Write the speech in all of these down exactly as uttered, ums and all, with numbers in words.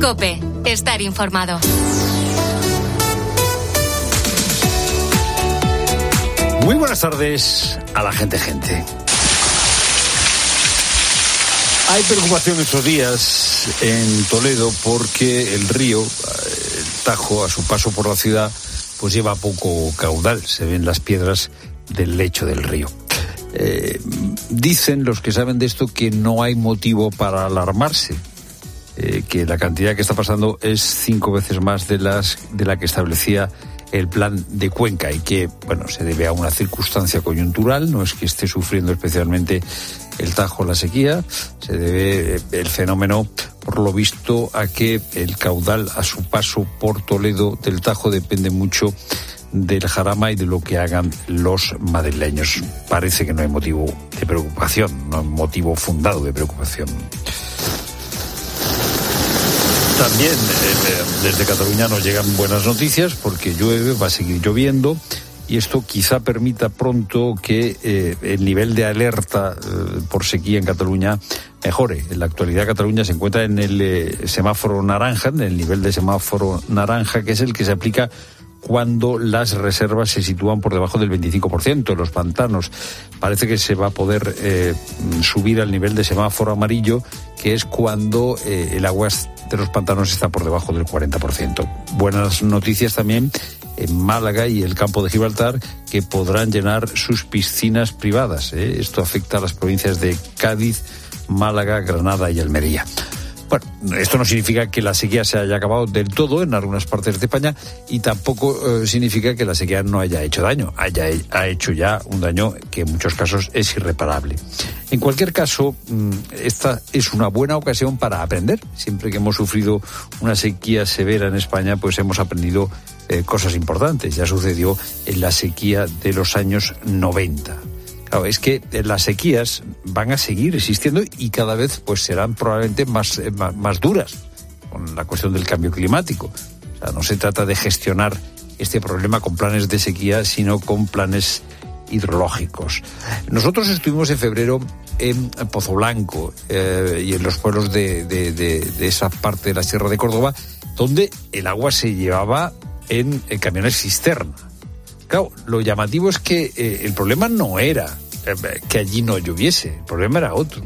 COPE. Estar informado. Muy buenas tardes a la gente, gente. Hay preocupación estos días en Toledo porque el río, el Tajo, a su paso por la ciudad, pues lleva poco caudal. Se ven las piedras del lecho del río. Eh, dicen los que saben de esto que no hay motivo para alarmarse, eh, que la cantidad que está pasando es cinco veces más de las de la que establecía el plan de Cuenca y que, bueno, se debe a una circunstancia coyuntural, no es que esté sufriendo especialmente el Tajo la sequía, se debe el fenómeno, por lo visto, a que el caudal a su paso por Toledo del Tajo depende mucho del jarama y de lo que hagan los madrileños. Parece que no hay motivo de preocupación, no hay motivo fundado de preocupación. También eh, desde Cataluña nos llegan buenas noticias porque llueve, va a seguir lloviendo y esto quizá permita pronto que eh, el nivel de alerta eh, por sequía en Cataluña mejore. En la actualidad Cataluña se encuentra en el eh, semáforo naranja, en el nivel de semáforo naranja, que es el que se aplica cuando las reservas se sitúan por debajo del veinticinco por ciento. Los pantanos parece que se va a poder eh, subir al nivel de semáforo amarillo, que es cuando eh, el agua de los pantanos está por debajo del cuarenta por ciento. Buenas noticias también en Málaga y el campo de Gibraltar, que podrán llenar sus piscinas privadas. ¿eh? Esto afecta a las provincias de Cádiz, Málaga, Granada y Almería. Bueno, esto no significa que la sequía se haya acabado del todo en algunas partes de España y tampoco eh, significa que la sequía no haya hecho daño. Haya, ha hecho ya un daño que en muchos casos es irreparable. En cualquier caso, esta es una buena ocasión para aprender. Siempre que hemos sufrido una sequía severa en España, pues hemos aprendido eh, cosas importantes. Ya sucedió en la sequía de los años noventa. Claro, es que las sequías van a seguir existiendo y cada vez pues serán probablemente más, más, más duras con la cuestión del cambio climático. O sea, no se trata de gestionar este problema con planes de sequía, sino con planes hidrológicos. Nosotros estuvimos en febrero en Pozoblanco eh, y en los pueblos de, de, de, de esa parte de la Sierra de Córdoba, donde el agua se llevaba en, en camiones cisterna. Claro, lo llamativo es que eh, el problema no era eh, que allí no lloviese, el problema era otro.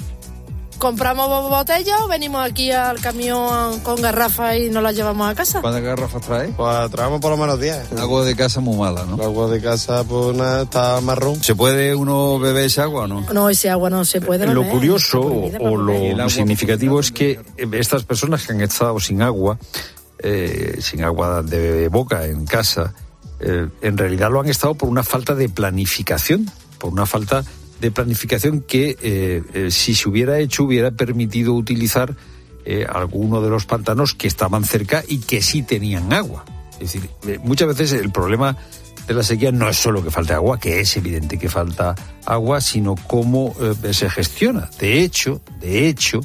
Compramos botellas o venimos aquí al camión con garrafas y nos las llevamos a casa. ¿Cuántas garrafas traes? Pues traemos por lo menos diez. Agua de casa muy mala, ¿no? El agua de casa pues nada, está marrón. ¿Se puede uno beber ese agua o no? No, ese agua no se puede beber. Lo curioso o lo significativo es que estas personas que han estado sin agua, eh, sin agua de boca en casa, Eh, en realidad lo han estado por una falta de planificación, por una falta de planificación que eh, eh, si se hubiera hecho hubiera permitido utilizar eh, alguno de los pantanos que estaban cerca y que sí tenían agua. Es decir, eh, muchas veces el problema de la sequía no es solo que falte agua, que es evidente que falta agua, sino cómo eh, se gestiona. De hecho, de hecho,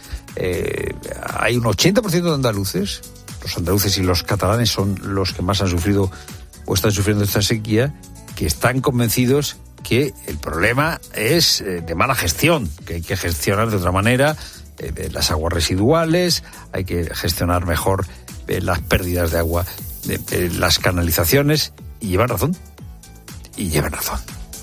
eh, hay un ochenta por ciento de andaluces, los andaluces y los catalanes son los que más han sufrido o están sufriendo esta sequía, que están convencidos que el problema es eh, de mala gestión, que hay que gestionar de otra manera eh, las aguas residuales, hay que gestionar mejor eh, las pérdidas de agua, eh, eh, las canalizaciones, y llevan razón, y llevan razón.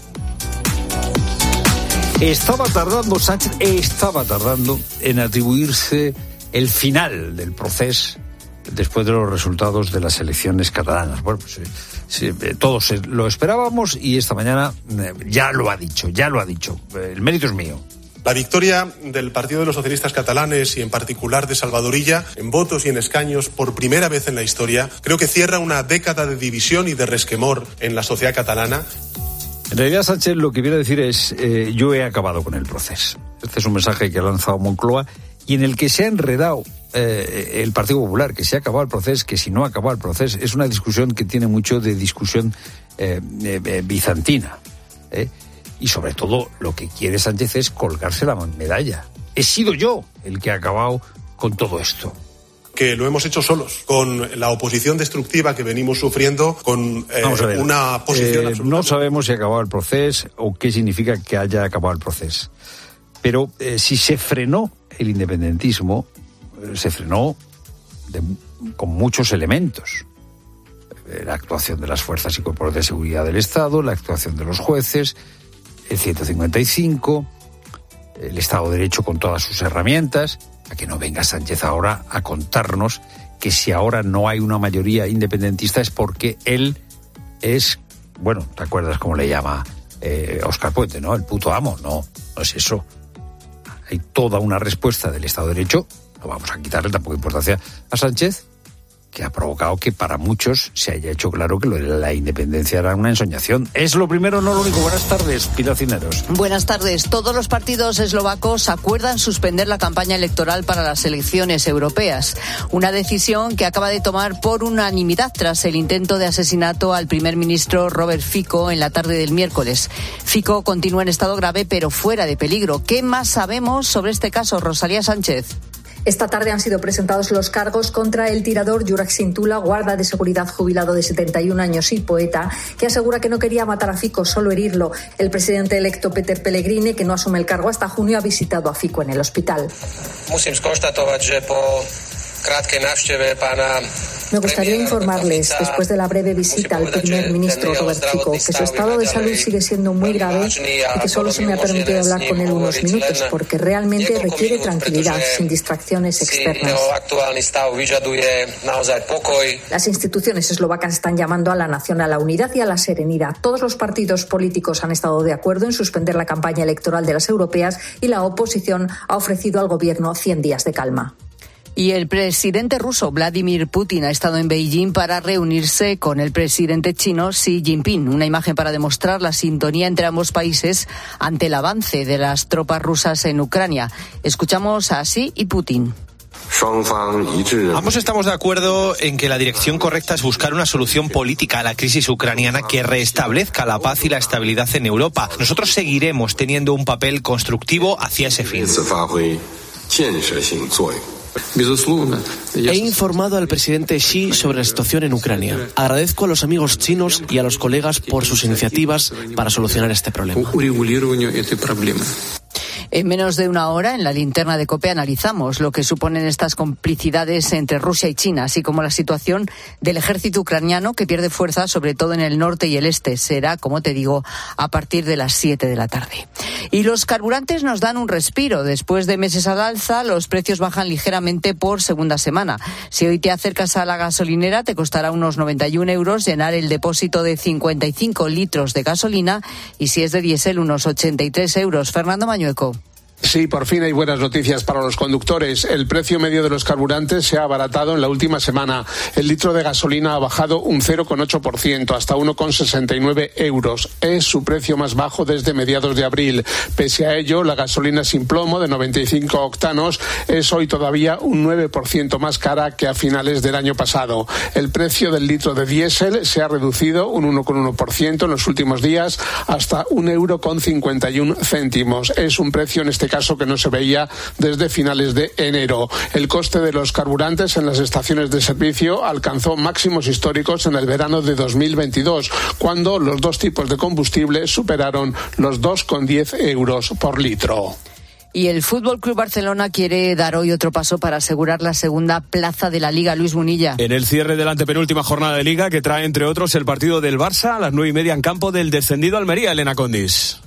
Estaba tardando Sánchez, estaba tardando en atribuirse el final del proceso después de los resultados de las elecciones catalanas. Bueno, pues sí, todos lo esperábamos y esta mañana ya lo ha dicho, ya lo ha dicho. El mérito es mío. La victoria del Partido de los Socialistas Catalanes y en particular de Salvador Illa en votos y en escaños por primera vez en la historia creo que cierra una década de división y de resquemor en la sociedad catalana. En realidad Sánchez lo que viene a decir es eh, yo he acabado con el proceso. Este es un mensaje que ha lanzado Moncloa y en el que se ha enredado eh, el Partido Popular, que se ha acabado el proceso, que si no ha acabado el proceso. Es una discusión que tiene mucho de discusión eh, eh, bizantina. ¿eh? Y sobre todo lo que quiere Sánchez es colgarse la medalla. He sido yo el que ha acabado con todo esto. Que lo hemos hecho solos, con la oposición destructiva que venimos sufriendo, con eh, una posición eh, absoluta. No sabemos si ha acabado el proceso o qué significa que haya acabado el proceso. Pero eh, si se frenó el independentismo, se frenó de, con muchos elementos. La actuación de las fuerzas y cuerpos de seguridad del Estado, la actuación de los jueces, el ciento cincuenta y cinco, el Estado de Derecho con todas sus herramientas. A que no venga Sánchez ahora a contarnos que si ahora no hay una mayoría independentista es porque él es, bueno, ¿te acuerdas cómo le llama eh, Óscar Puente, no? El puto amo. No, no es eso. Hay toda una respuesta del Estado de Derecho, no vamos a quitarle tampoco importancia a Sánchez, que ha provocado que para muchos se haya hecho claro que lo de la independencia era una ensoñación. Es lo primero, no lo único. Buenas tardes, Pilar Cineros. Buenas tardes. Todos los partidos eslovacos acuerdan suspender la campaña electoral para las elecciones europeas. Una decisión que acaba de tomar por unanimidad tras el intento de asesinato al primer ministro Robert Fico en la tarde del miércoles. Fico continúa en estado grave, pero fuera de peligro. ¿Qué más sabemos sobre este caso, Rosalía Sánchez? Esta tarde han sido presentados los cargos contra el tirador Juraj Sintula, guarda de seguridad jubilado de setenta y un años y poeta, que asegura que no quería matar a Fico, solo herirlo. El presidente electo Peter Pellegrini, que no asume el cargo hasta junio, ha visitado a Fico en el hospital. Me gustaría informarles, después de la breve visita al primer ministro Robert Fico, que su estado de salud sigue siendo muy grave y que solo se me ha permitido hablar con él unos minutos porque realmente requiere tranquilidad, sin distracciones externas. Las instituciones eslovacas están llamando a la nación a la unidad y a la serenidad. Todos los partidos políticos han estado de acuerdo en suspender la campaña electoral de las europeas y la oposición ha ofrecido al gobierno cien días de calma. Y el presidente ruso Vladimir Putin ha estado en Beijing para reunirse con el presidente chino Xi Jinping. Una imagen para demostrar la sintonía entre ambos países ante el avance de las tropas rusas en Ucrania. Escuchamos a Xi y Putin. Ambos estamos de acuerdo en que la dirección correcta es buscar una solución política a la crisis ucraniana que restablezca la paz y la estabilidad en Europa. Nosotros seguiremos teniendo un papel constructivo hacia ese fin. He informado al presidente Xi sobre la situación en Ucrania. Agradezco a los amigos chinos y a los colegas por sus iniciativas para solucionar este problema. En menos de una hora, en la linterna de COPE, analizamos lo que suponen estas complicidades entre Rusia y China, así como la situación del ejército ucraniano que pierde fuerza, sobre todo en el norte y el este. Será, como te digo, a partir de las siete de la tarde. Y los carburantes nos dan un respiro. Después de meses al alza, los precios bajan ligeramente por segunda semana. Si hoy te acercas a la gasolinera, te costará unos noventa y un euros llenar el depósito de cincuenta y cinco litros de gasolina y si es de diésel, unos ochenta y tres euros. Fernando Mañueco. Sí, por fin hay buenas noticias para los conductores. El precio medio de los carburantes se ha abaratado en la última semana. El litro de gasolina ha bajado un cero coma ocho por ciento, hasta uno coma sesenta y nueve euros. Es su precio más bajo desde mediados de abril. Pese a ello, la gasolina sin plomo de noventa y cinco octanos es hoy todavía un nueve por ciento más cara que a finales del año pasado. El precio del litro de diésel se ha reducido un uno coma uno por ciento en los últimos días hasta un euro con cincuenta y un céntimos. Es un precio en este caso que no se veía desde finales de enero. El coste de los carburantes en las estaciones de servicio alcanzó máximos históricos en el verano de dos mil veintidós, cuando los dos tipos de combustible superaron los dos coma diez euros por litro. Y el Fútbol Club Barcelona quiere dar hoy otro paso para asegurar la segunda plaza de la Liga. Luis Munilla. En el cierre de la antepenúltima jornada de Liga, que trae entre otros el partido del Barça a las nueve y media en campo del descendido Almería, Elena Condis.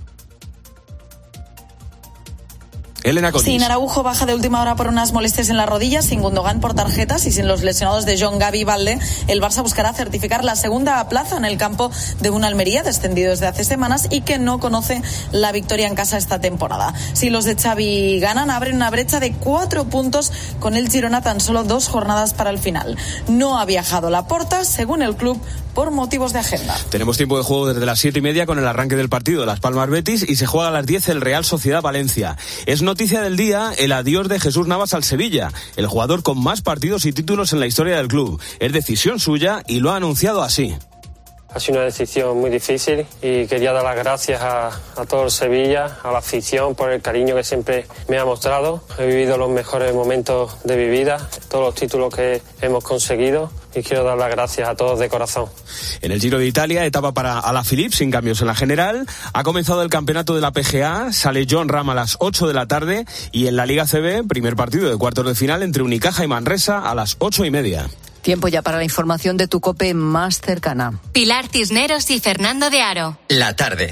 Elena Condis. Sí, Araujo baja de última hora por unas molestias en las rodillas, sin Gundogan por tarjetas y sin los lesionados de John, Gavi y Valde. El Barça buscará certificar la segunda plaza en el campo de una Almería descendido desde hace semanas y que no conoce la victoria en casa esta temporada. Si los de Xavi ganan, abren una brecha de cuatro puntos con el Girona tan solo dos jornadas para el final. No ha viajado Laporta, según el club, por motivos de agenda. Tenemos tiempo de juego desde las siete y media con el arranque del partido de Las Palmas Betis y se juega a las diez el Real Sociedad Valencia. Es noticia del día el adiós de Jesús Navas al Sevilla, el jugador con más partidos y títulos en la historia del club. Es decisión suya y lo ha anunciado así. ha sido una decisión muy difícil y quería dar las gracias a, a todo el Sevilla, a la afición por el cariño que siempre me ha mostrado. He vivido los mejores momentos de mi vida, todos los títulos que hemos conseguido y quiero dar las gracias a todos de corazón. En el Giro de Italia, etapa para Alaphilippe sin cambios en la general. Ha comenzado el campeonato de la P G A, sale Jon Rahm a las ocho de la tarde y en la Liga C B, primer partido de cuartos de final entre Unicaja y Manresa a las ocho y media. Tiempo ya para la información de tu COPE más cercana. Pilar Cisneros y Fernando de Aro. La tarde.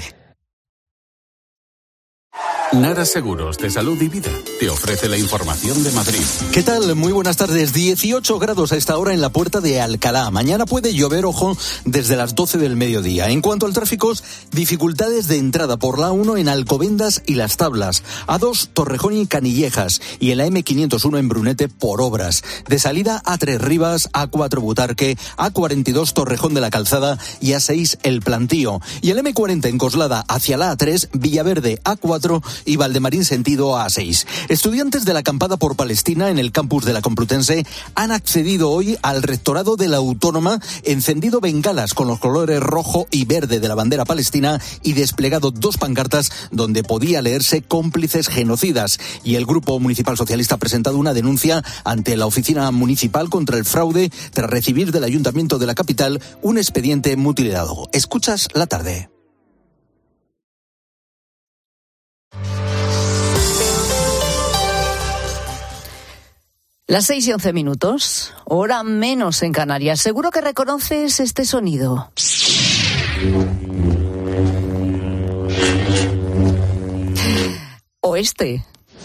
Nara Seguros de Salud y Vida te ofrece la información de Madrid. ¿Qué tal? Muy buenas tardes. dieciocho grados a esta hora en la puerta de Alcalá. Mañana puede llover, ojo, desde las doce del mediodía. En cuanto al tráfico, dificultades de entrada por la A uno en Alcobendas y Las Tablas, A dos Torrejón y Canillejas y en la eme quinientos uno en Brunete por obras. De salida A tres Rivas, A cuatro Butarque, A cuarenta y dos Torrejón de la Calzada y A seis El Plantío. Y el eme cuarenta en Coslada hacia la A tres, Villaverde A cuatro y Valdemarín sentido A seis. Estudiantes de la acampada por Palestina en el campus de la Complutense han accedido hoy al rectorado de la Autónoma, encendido bengalas con los colores rojo y verde de la bandera palestina y desplegado dos pancartas donde podía leerse cómplices genocidas. Y el Grupo Municipal Socialista ha presentado una denuncia ante la Oficina Municipal contra el fraude tras recibir del Ayuntamiento de la capital un expediente mutilado. Escuchas la tarde. Las seis y once minutos, hora menos en Canarias. Seguro que reconoces este sonido. O este.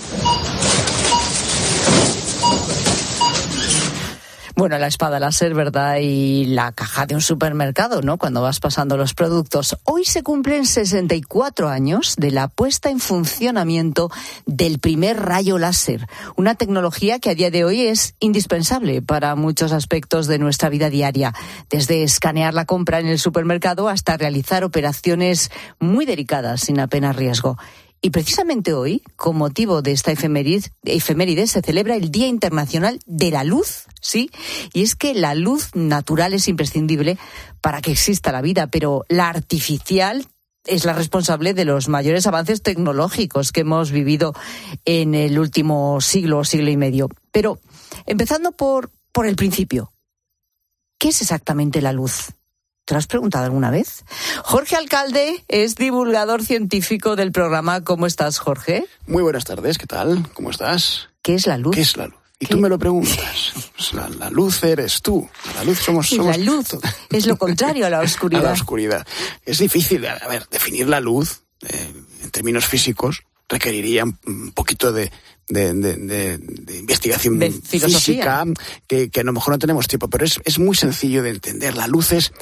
Bueno, la espada láser, ¿verdad? Y la caja de un supermercado, ¿no? Cuando vas pasando los productos. Hoy se cumplen sesenta y cuatro años de la puesta en funcionamiento del primer rayo láser. Una tecnología que a día de hoy es indispensable para muchos aspectos de nuestra vida diaria. Desde escanear la compra en el supermercado hasta realizar operaciones muy delicadas sin apenas riesgo. Y precisamente hoy, con motivo de esta efeméride, efeméride, se celebra el Día Internacional de la Luz, ¿sí? Y es que la luz natural es imprescindible para que exista la vida, pero la artificial es la responsable de los mayores avances tecnológicos que hemos vivido en el último siglo o siglo y medio. Pero, empezando por, por el principio, ¿qué es exactamente la luz? ¿Te lo has preguntado alguna vez? Jorge Alcalde es divulgador científico del programa. ¿Cómo estás, Jorge? Muy buenas tardes, ¿qué tal? ¿Cómo estás? ¿Qué es la luz? ¿Qué es la luz? Y ¿Qué? tú me lo preguntas. Pues la, la luz eres tú. La luz somos... somos... La luz es lo contrario a la oscuridad. A la oscuridad. Es difícil, a ver, definir la luz eh, en términos físicos requeriría un poquito de, de, de, de, de investigación de física, que, que a lo mejor no tenemos tiempo, pero es, es muy sencillo de entender. La luz es,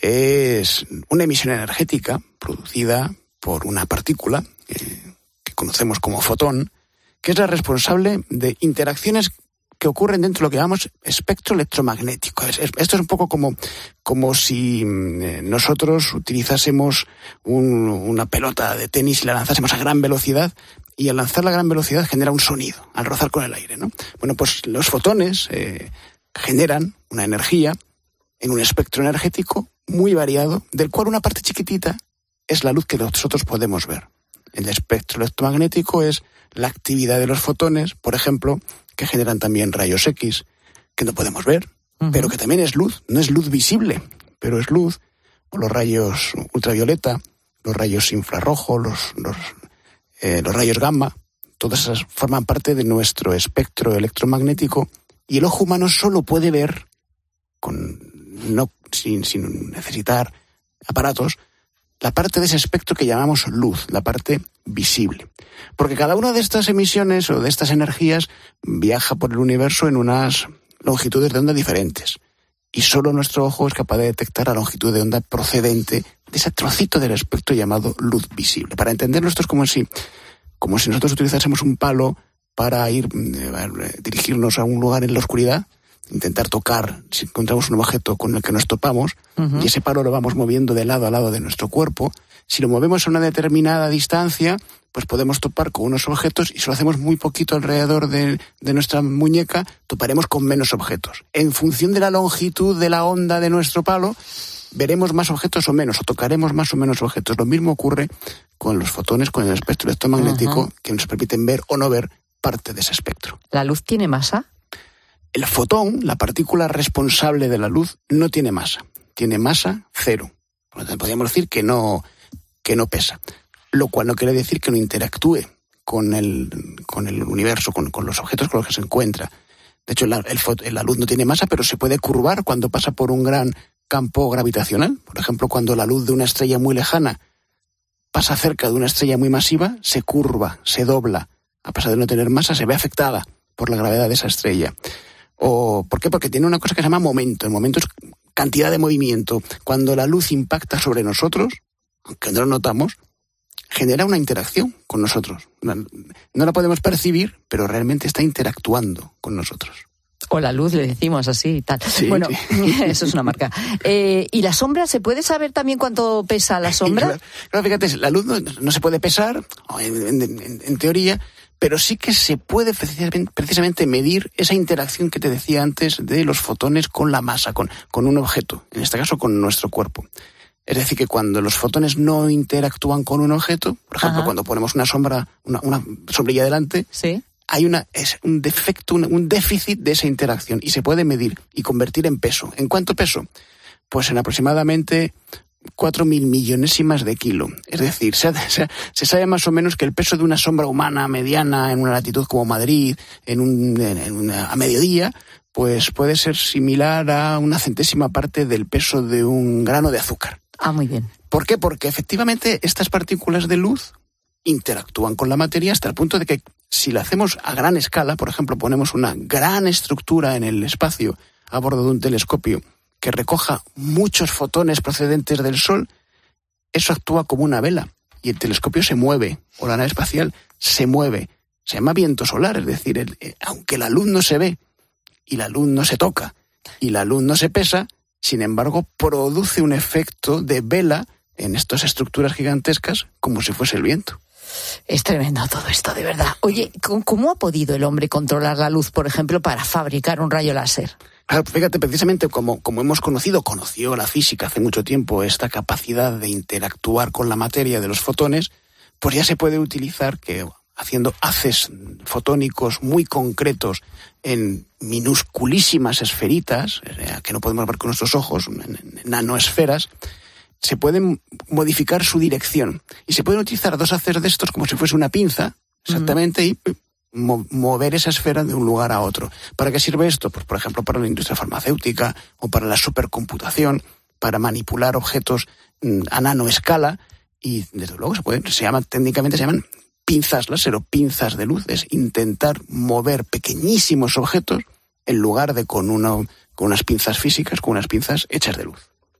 es una emisión energética producida por una partícula eh, que conocemos como fotón, que es la responsable de interacciones que ocurren dentro de lo que llamamos espectro electromagnético. Es, es, esto es un poco como, como si eh, nosotros utilizásemos un, una pelota de tenis y la lanzásemos a gran velocidad, y al lanzarla a gran velocidad genera un sonido, al rozar con el aire, ¿no? Bueno, pues los fotones eh, generan una energía en un espectro energético muy variado, del cual una parte chiquitita es la luz que nosotros podemos ver. El espectro electromagnético es la actividad de los fotones, por ejemplo, que generan también rayos X, que no podemos ver, uh-huh. pero que también es luz. No es luz visible, pero es luz. O los rayos ultravioleta, los rayos infrarrojos, los, los, eh, los rayos gamma, todas esas forman parte de nuestro espectro electromagnético, y el ojo humano solo puede ver, con, no, sin, sin necesitar aparatos, la parte de ese espectro que llamamos luz, la parte visible. Porque cada una de estas emisiones o de estas energías viaja por el universo en unas longitudes de onda diferentes. Y solo nuestro ojo es capaz de detectar la longitud de onda procedente de ese trocito del espectro llamado luz visible. Para entenderlo, esto es como si, como si nosotros utilizásemos un palo para ir, eh, dirigirnos a un lugar en la oscuridad, intentar tocar si encontramos un objeto con el que nos topamos, uh-huh. y ese palo lo vamos moviendo de lado a lado de nuestro cuerpo. Si lo movemos a una determinada distancia, pues podemos topar con unos objetos, y si lo hacemos muy poquito alrededor de, de nuestra muñeca, toparemos con menos objetos. En función de la longitud de la onda de nuestro palo, veremos más objetos o menos, o tocaremos más o menos objetos. Lo mismo ocurre con los fotones, con el espectro electromagnético, uh-huh. que nos permiten ver o no ver parte de ese espectro. ¿La luz tiene masa? El fotón, la partícula responsable de la luz, no tiene masa. Tiene masa cero. Podríamos decir que no, que no pesa. Lo cual no quiere decir que no interactúe con el, con el universo, con, con los objetos con los que se encuentra. De hecho, la, el, la luz no tiene masa, pero se puede curvar cuando pasa por un gran campo gravitacional. Por ejemplo, cuando la luz de una estrella muy lejana pasa cerca de una estrella muy masiva, se curva, se dobla. A pesar de no tener masa, se ve afectada por la gravedad de esa estrella. O, ¿por qué? Porque tiene una cosa que se llama momento. El momento es cantidad de movimiento. Cuando la luz impacta sobre nosotros, aunque no lo notamos, genera una interacción con nosotros. No la podemos percibir, pero realmente está interactuando con nosotros. O la luz, le decimos así y tal. Sí, bueno, sí. Eso es una marca. Eh, ¿Y la sombra? ¿Se puede saber también cuánto pesa la sombra? Claro, claro, fíjate, la luz no, no se puede pesar, en, en, en teoría, pero sí que se puede precisamente, precisamente medir esa interacción que te decía antes de los fotones con la masa, con, con un objeto, en este caso con nuestro cuerpo. Es decir, que cuando los fotones no interactúan con un objeto, por ejemplo, Ajá. cuando ponemos una sombra, una, una sombrilla delante, ¿sí? hay una, es un defecto, un, un déficit de esa interacción y se puede medir y convertir en peso. ¿En cuánto peso? Pues en aproximadamente cuatro mil millonésimas de kilo. Es decir, se, se, se sabe más o menos que el peso de una sombra humana mediana en una latitud como Madrid, en un, en una, a mediodía, pues puede ser similar a una centésima parte del peso de un grano de azúcar. Ah, muy bien. ¿Por qué? Porque efectivamente estas partículas de luz interactúan con la materia hasta el punto de que si la hacemos a gran escala, por ejemplo, ponemos una gran estructura en el espacio a bordo de un telescopio que recoja muchos fotones procedentes del Sol, eso actúa como una vela y el telescopio se mueve, o la nave espacial se mueve. Se llama viento solar, es decir, el, eh, aunque la luz no se ve y la luz no se toca y la luz no se pesa, sin embargo, produce un efecto de vela en estas estructuras gigantescas como si fuese el viento. Es tremendo todo esto, de verdad. Oye, ¿cómo ha podido el hombre controlar la luz, por ejemplo, para fabricar un rayo láser? Claro, fíjate, precisamente como, como hemos conocido, conoció la física hace mucho tiempo esta capacidad de interactuar con la materia de los fotones, pues ya se puede utilizar que haciendo haces fotónicos muy concretos en minusculísimas esferitas, que no podemos ver con nuestros ojos, en nanoesferas, se pueden modificar su dirección. Y se pueden utilizar dos haces de estos como si fuese una pinza, exactamente, mm. y mo- mover esa esfera de un lugar a otro. ¿Para qué sirve esto? Pues, por ejemplo, para la industria farmacéutica o para la supercomputación, para manipular objetos mm, a nanoescala. Y, desde luego, se pueden, se llaman, técnicamente se llaman pinzas láser o pinzas de luz. Es intentar mover pequeñísimos objetos en lugar de con, uno, con unas pinzas físicas, con unas pinzas hechas de luz.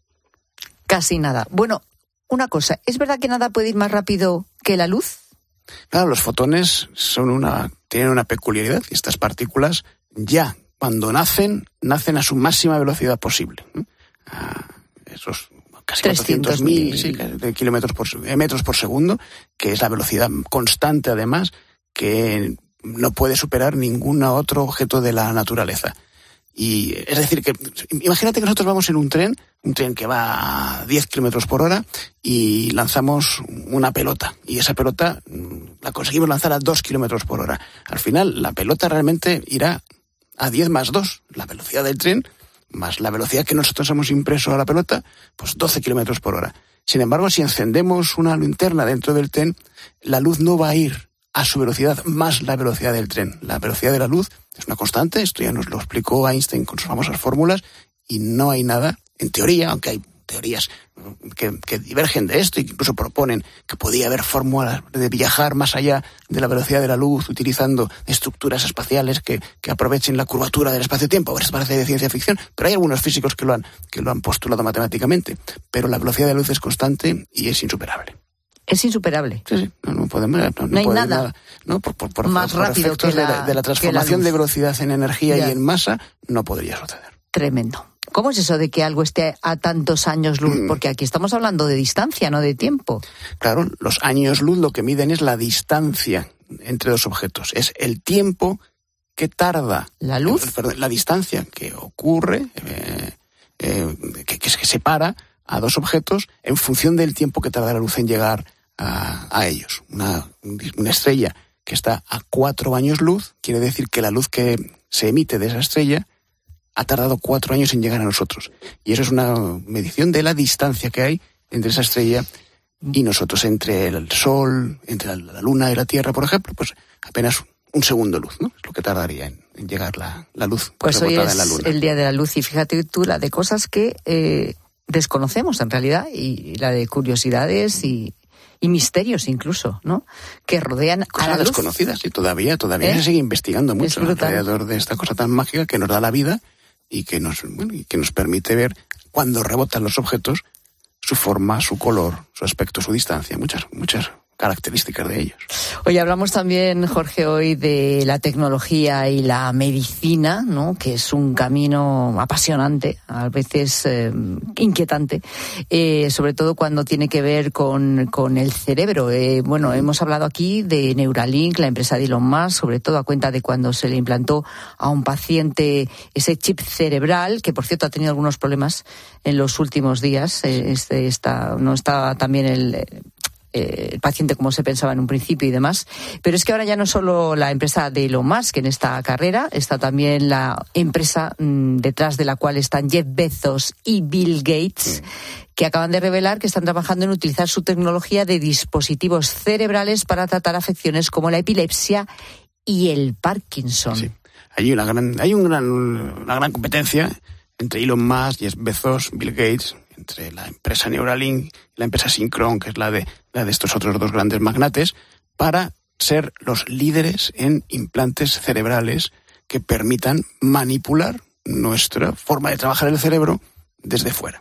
Casi nada. Bueno, una cosa, ¿es verdad que nada puede ir más rápido que la luz? Claro, los fotones son una, tienen una peculiaridad y estas partículas ya cuando nacen, nacen a su máxima velocidad posible. ¿no? A esos casi cuatrocientos mil sí, kilómetros por, eh, metros por segundo, que es la velocidad constante además, que no puede superar ningún otro objeto de la naturaleza. Y es decir, que imagínate que nosotros vamos en un tren, un tren que va a diez kilómetros por hora y lanzamos una pelota. Y esa pelota la conseguimos lanzar a dos kilómetros por hora. Al final, la pelota realmente irá a diez más dos. La velocidad del tren más la velocidad que nosotros hemos impreso a la pelota, pues doce kilómetros por hora. Sin embargo, si encendemos una linterna dentro del tren, la luz no va a ir a su velocidad más la velocidad del tren. La velocidad de la luz es una constante, esto ya nos lo explicó Einstein con sus famosas fórmulas, y no hay nada, en teoría, aunque hay teorías que, que divergen de esto y que incluso proponen que podía haber fórmulas de viajar más allá de la velocidad de la luz utilizando estructuras espaciales que, que aprovechen la curvatura del espacio-tiempo. Ahora esto parece de ciencia ficción, pero hay algunos físicos que lo han, que lo han postulado matemáticamente. Pero la velocidad de la luz es constante y es insuperable. Es insuperable. Sí, sí, no, no podemos. No, no, no hay puede nada. nada. No, por, por, por, más por rápido efectos que la, de, la, de la transformación la de velocidad en energía ya. y en masa, no podría suceder. Tremendo. ¿Cómo es eso de que algo esté a tantos años luz? Mm. Porque aquí estamos hablando de distancia, no de tiempo. Claro, los años luz lo que miden es la distancia entre dos objetos. Es el tiempo que tarda. ¿La luz? Eh, perdón, la distancia que ocurre, eh, eh, que, que separa a dos objetos en función del tiempo que tarda la luz en llegar a, a ellos. Una, una estrella que está a cuatro años luz quiere decir que la luz que se emite de esa estrella ha tardado cuatro años en llegar a nosotros. Y eso es una medición de la distancia que hay entre esa estrella y nosotros, entre el Sol, entre la Luna y la Tierra, por ejemplo, pues apenas un segundo luz, ¿no? Es lo que tardaría en, en llegar la, la luz pues hoy rebotada es en la Luna. El Día de la Luz, y fíjate tú la de cosas que eh, desconocemos en realidad, y la de curiosidades y, y misterios incluso, ¿no? Que rodean cosas a la luz. Desconocidas, y todavía, todavía ¿Eh? se sigue investigando mucho alrededor de esta cosa tan mágica que nos da la vida y que nos, bueno, y que nos permite ver cuando rebotan los objetos su forma, su color, su aspecto, su distancia, muchas, muchas características de ellos. Oye, hablamos también, Jorge, hoy de la tecnología y la medicina, ¿no? Que es un camino apasionante, a veces eh, inquietante, eh, sobre todo cuando tiene que ver con, con el cerebro. Eh, bueno, hemos hablado aquí de Neuralink, la empresa de Elon Musk, sobre todo a cuenta de cuando se le implantó a un paciente ese chip cerebral, que por cierto ha tenido algunos problemas en los últimos días. Eh, este está, no está también el... el paciente como se pensaba en un principio y demás, pero es que ahora ya no solo la empresa de Elon Musk en esta carrera, está también la empresa mmm, detrás de la cual están Jeff Bezos y Bill Gates, que acaban de revelar que están trabajando en utilizar su tecnología de dispositivos cerebrales para tratar afecciones como la epilepsia y el Parkinson. Sí. Hay una gran, hay un gran, una gran competencia entre Elon Musk, Jeff Bezos, Bill Gates, entre la empresa Neuralink y la empresa Synchron, que es la de, la de estos otros dos grandes magnates, para ser los líderes en implantes cerebrales que permitan manipular nuestra forma de trabajar el cerebro desde fuera,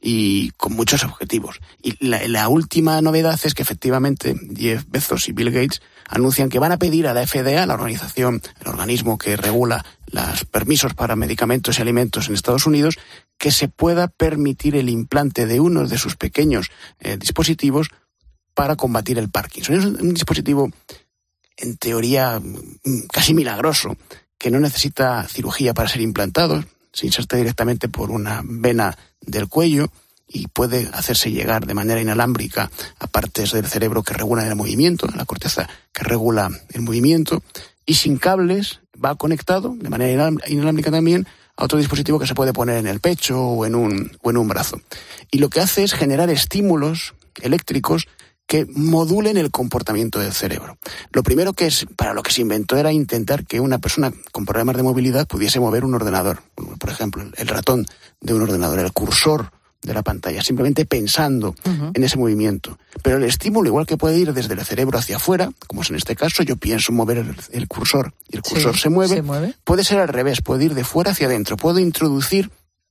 y con muchos objetivos. Y la, la última novedad es que efectivamente Jeff Bezos y Bill Gates anuncian que van a pedir a la F D A, la organización, el organismo que regula los permisos para medicamentos y alimentos en Estados Unidos, que se pueda permitir el implante de uno de sus pequeños eh, dispositivos para combatir el Parkinson. Es un, un dispositivo, en teoría, casi milagroso, que no necesita cirugía para ser implantado, se inserta directamente por una vena del cuello y puede hacerse llegar de manera inalámbrica a partes del cerebro que regulan el movimiento, a la corteza que regula el movimiento, y sin cables va conectado de manera inalámbrica también a otro dispositivo que se puede poner en el pecho o en un, o en un brazo. Y lo que hace es generar estímulos eléctricos que modulen el comportamiento del cerebro. Lo primero que es, para lo que se inventó era intentar que una persona con problemas de movilidad pudiese mover un ordenador. Por ejemplo, el ratón de un ordenador, el cursor de la pantalla, simplemente pensando uh-huh. en ese movimiento. Pero el estímulo, igual que puede ir desde el cerebro hacia afuera, como es en este caso, yo pienso mover el, el cursor y el cursor sí, se, mueve, se mueve, puede ser al revés, puede ir de fuera hacia adentro. Puedo introducir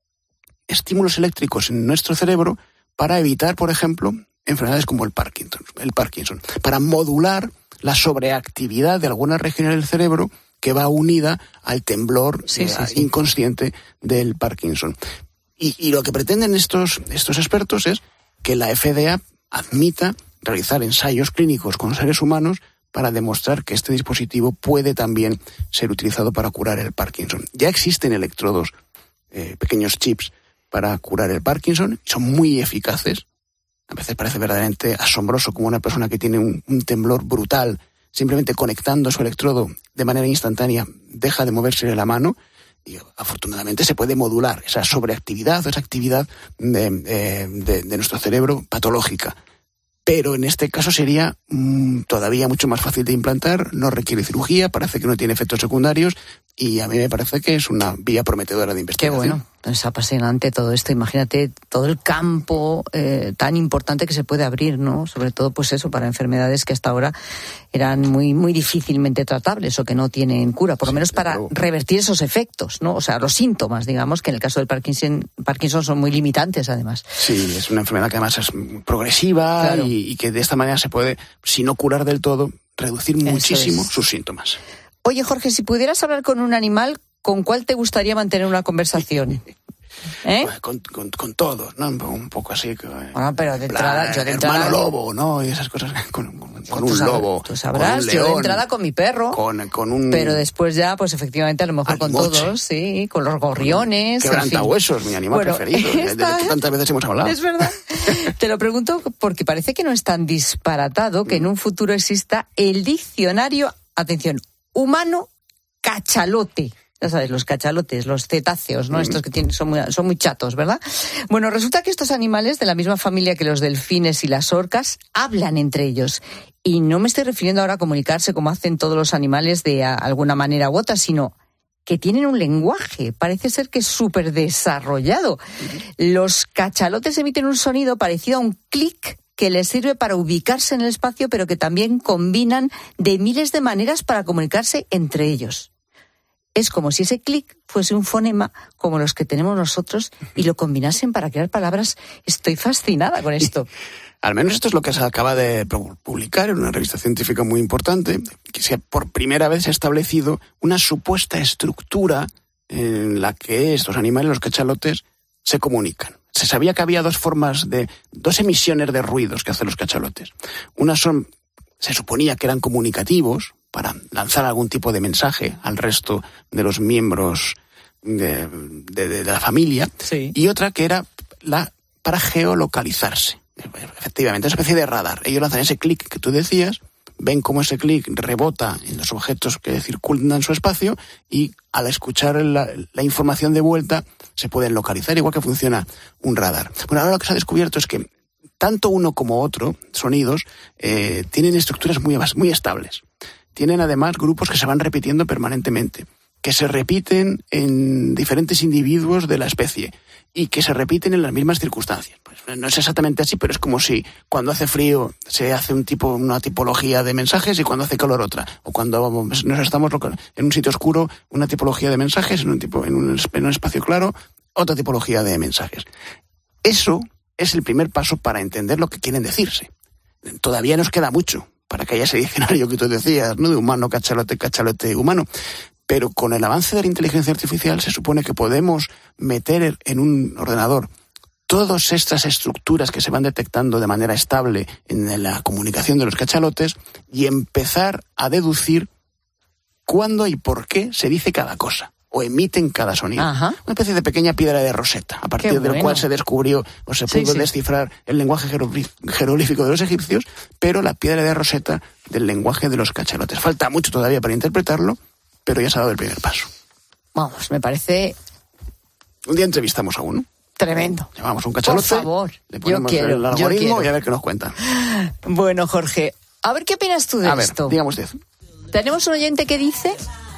estímulos eléctricos en nuestro cerebro para evitar, por ejemplo, enfermedades como el Parkinson, el Parkinson, para modular la sobreactividad de algunas regiones del cerebro que va unida al temblor sí, eh, sí, sí. inconsciente del Parkinson. Y, y lo que pretenden estos, estos expertos es que la F D A admita realizar ensayos clínicos con seres humanos para demostrar que este dispositivo puede también ser utilizado para curar el Parkinson. Ya existen electrodos, eh, pequeños chips para curar el Parkinson, son muy eficaces. A veces parece verdaderamente asombroso como una persona que tiene un, un temblor brutal, simplemente conectando su electrodo de manera instantánea, deja de moverse de la mano. Y afortunadamente se puede modular esa sobreactividad o esa actividad de, de, de, de nuestro cerebro patológica. Pero en este caso sería mmm, todavía mucho más fácil de implantar, no requiere cirugía, parece que no tiene efectos secundarios y a mí me parece que es una vía prometedora de investigación. Qué bueno, es apasionante todo esto. Imagínate todo el campo eh, tan importante que se puede abrir, ¿no? Sobre todo, pues eso, para enfermedades que hasta ahora eran muy muy difícilmente tratables o que no tienen cura, por lo sí, menos para pero... revertir esos efectos, ¿no? O sea, los síntomas, digamos, que en el caso del Parkinson, Parkinson son muy limitantes, además. Sí, es una enfermedad que además es progresiva claro. y, y que de esta manera se puede, si no curar del todo, reducir eso muchísimo es. sus síntomas. Oye, Jorge, si pudieras hablar con un animal, ¿con cuál te gustaría mantener una conversación? ¿Eh? Pues con, con, con todos, ¿no? Un poco así. Bueno, pero de entrada, plan, yo de entrada... hermano lobo, ¿no? Y esas cosas. Con, con, con un sabrás, lobo. Tú sabrás, con un yo león, de entrada con mi perro. Con, con un... Pero después ya, pues efectivamente, a lo mejor con Alimoche. todos, sí, con los gorriones. Quebrantahuesos, en fin. Mi animal bueno, preferido. Esta... De que tantas veces hemos hablado. Es verdad. Te lo pregunto porque parece que no es tan disparatado que en un futuro exista el diccionario, atención, humano cachalote. Ya sabes, los cachalotes, los cetáceos, ¿no? Mm. Estos que tienen, son, muy, son muy chatos, ¿verdad? Bueno, resulta que estos animales, de la misma familia que los delfines y las orcas, hablan entre ellos. Y no me estoy refiriendo ahora a comunicarse como hacen todos los animales de a, alguna manera u otra, sino que tienen un lenguaje. Parece ser que es súper desarrollado. Los cachalotes emiten un sonido parecido a un clic que les sirve para ubicarse en el espacio, pero que también combinan de miles de maneras para comunicarse entre ellos. Es como si ese clic fuese un fonema como los que tenemos nosotros y lo combinasen para crear palabras. Estoy fascinada con esto. Al menos esto es lo que se acaba de publicar en una revista científica muy importante, que se, por primera vez se ha establecido una supuesta estructura en la que estos animales, los cachalotes, se comunican. Se sabía que había dos formas de, dos emisiones de ruidos que hacen los cachalotes. Unas son, se suponía que eran comunicativos, para lanzar algún tipo de mensaje al resto de los miembros de, de, de la familia, sí. Y otra que era la para geolocalizarse. Efectivamente, es una especie de radar. Ellos lanzan ese clic que tú decías, ven cómo ese clic rebota en los objetos que circundan en su espacio y al escuchar la, la información de vuelta se pueden localizar, igual que funciona un radar. Bueno, ahora lo que se ha descubierto es que tanto uno como otro, sonidos, eh, tienen estructuras muy, muy estables. Tienen además grupos que se van repitiendo permanentemente, que se repiten en diferentes individuos de la especie y que se repiten en las mismas circunstancias. Pues no es exactamente así, pero es como si cuando hace frío se hace un tipo, una tipología de mensajes y cuando hace calor otra. O cuando nos estamos en un sitio oscuro, una tipología de mensajes, en un, tipo, en un, en un espacio claro, otra tipología de mensajes. Eso es el primer paso para entender lo que quieren decirse. Todavía nos queda mucho para que haya ese diccionario que tú decías, ¿no? De humano, cachalote, cachalote, humano. Pero con el avance de la inteligencia artificial se supone que podemos meter en un ordenador todas estas estructuras que se van detectando de manera estable en la comunicación de los cachalotes y empezar a deducir cuándo y por qué se dice cada cosa o emiten cada sonido. Ajá. Una especie de pequeña piedra de Rosetta, a partir bueno. del cual se descubrió o se pudo sí, sí. descifrar el lenguaje jeroglífico de los egipcios, pero la piedra de Rosetta del lenguaje de los cachalotes. Falta mucho todavía para interpretarlo, pero ya se ha dado el primer paso. Vamos, me parece... Un día entrevistamos a uno. Tremendo. Llamamos a un cachalote, por favor, le ponemos yo quiero, el algoritmo yo y a ver qué nos cuenta. Bueno, Jorge, a ver qué opinas tú de a esto. A ver, dígame usted. Tenemos un oyente que dice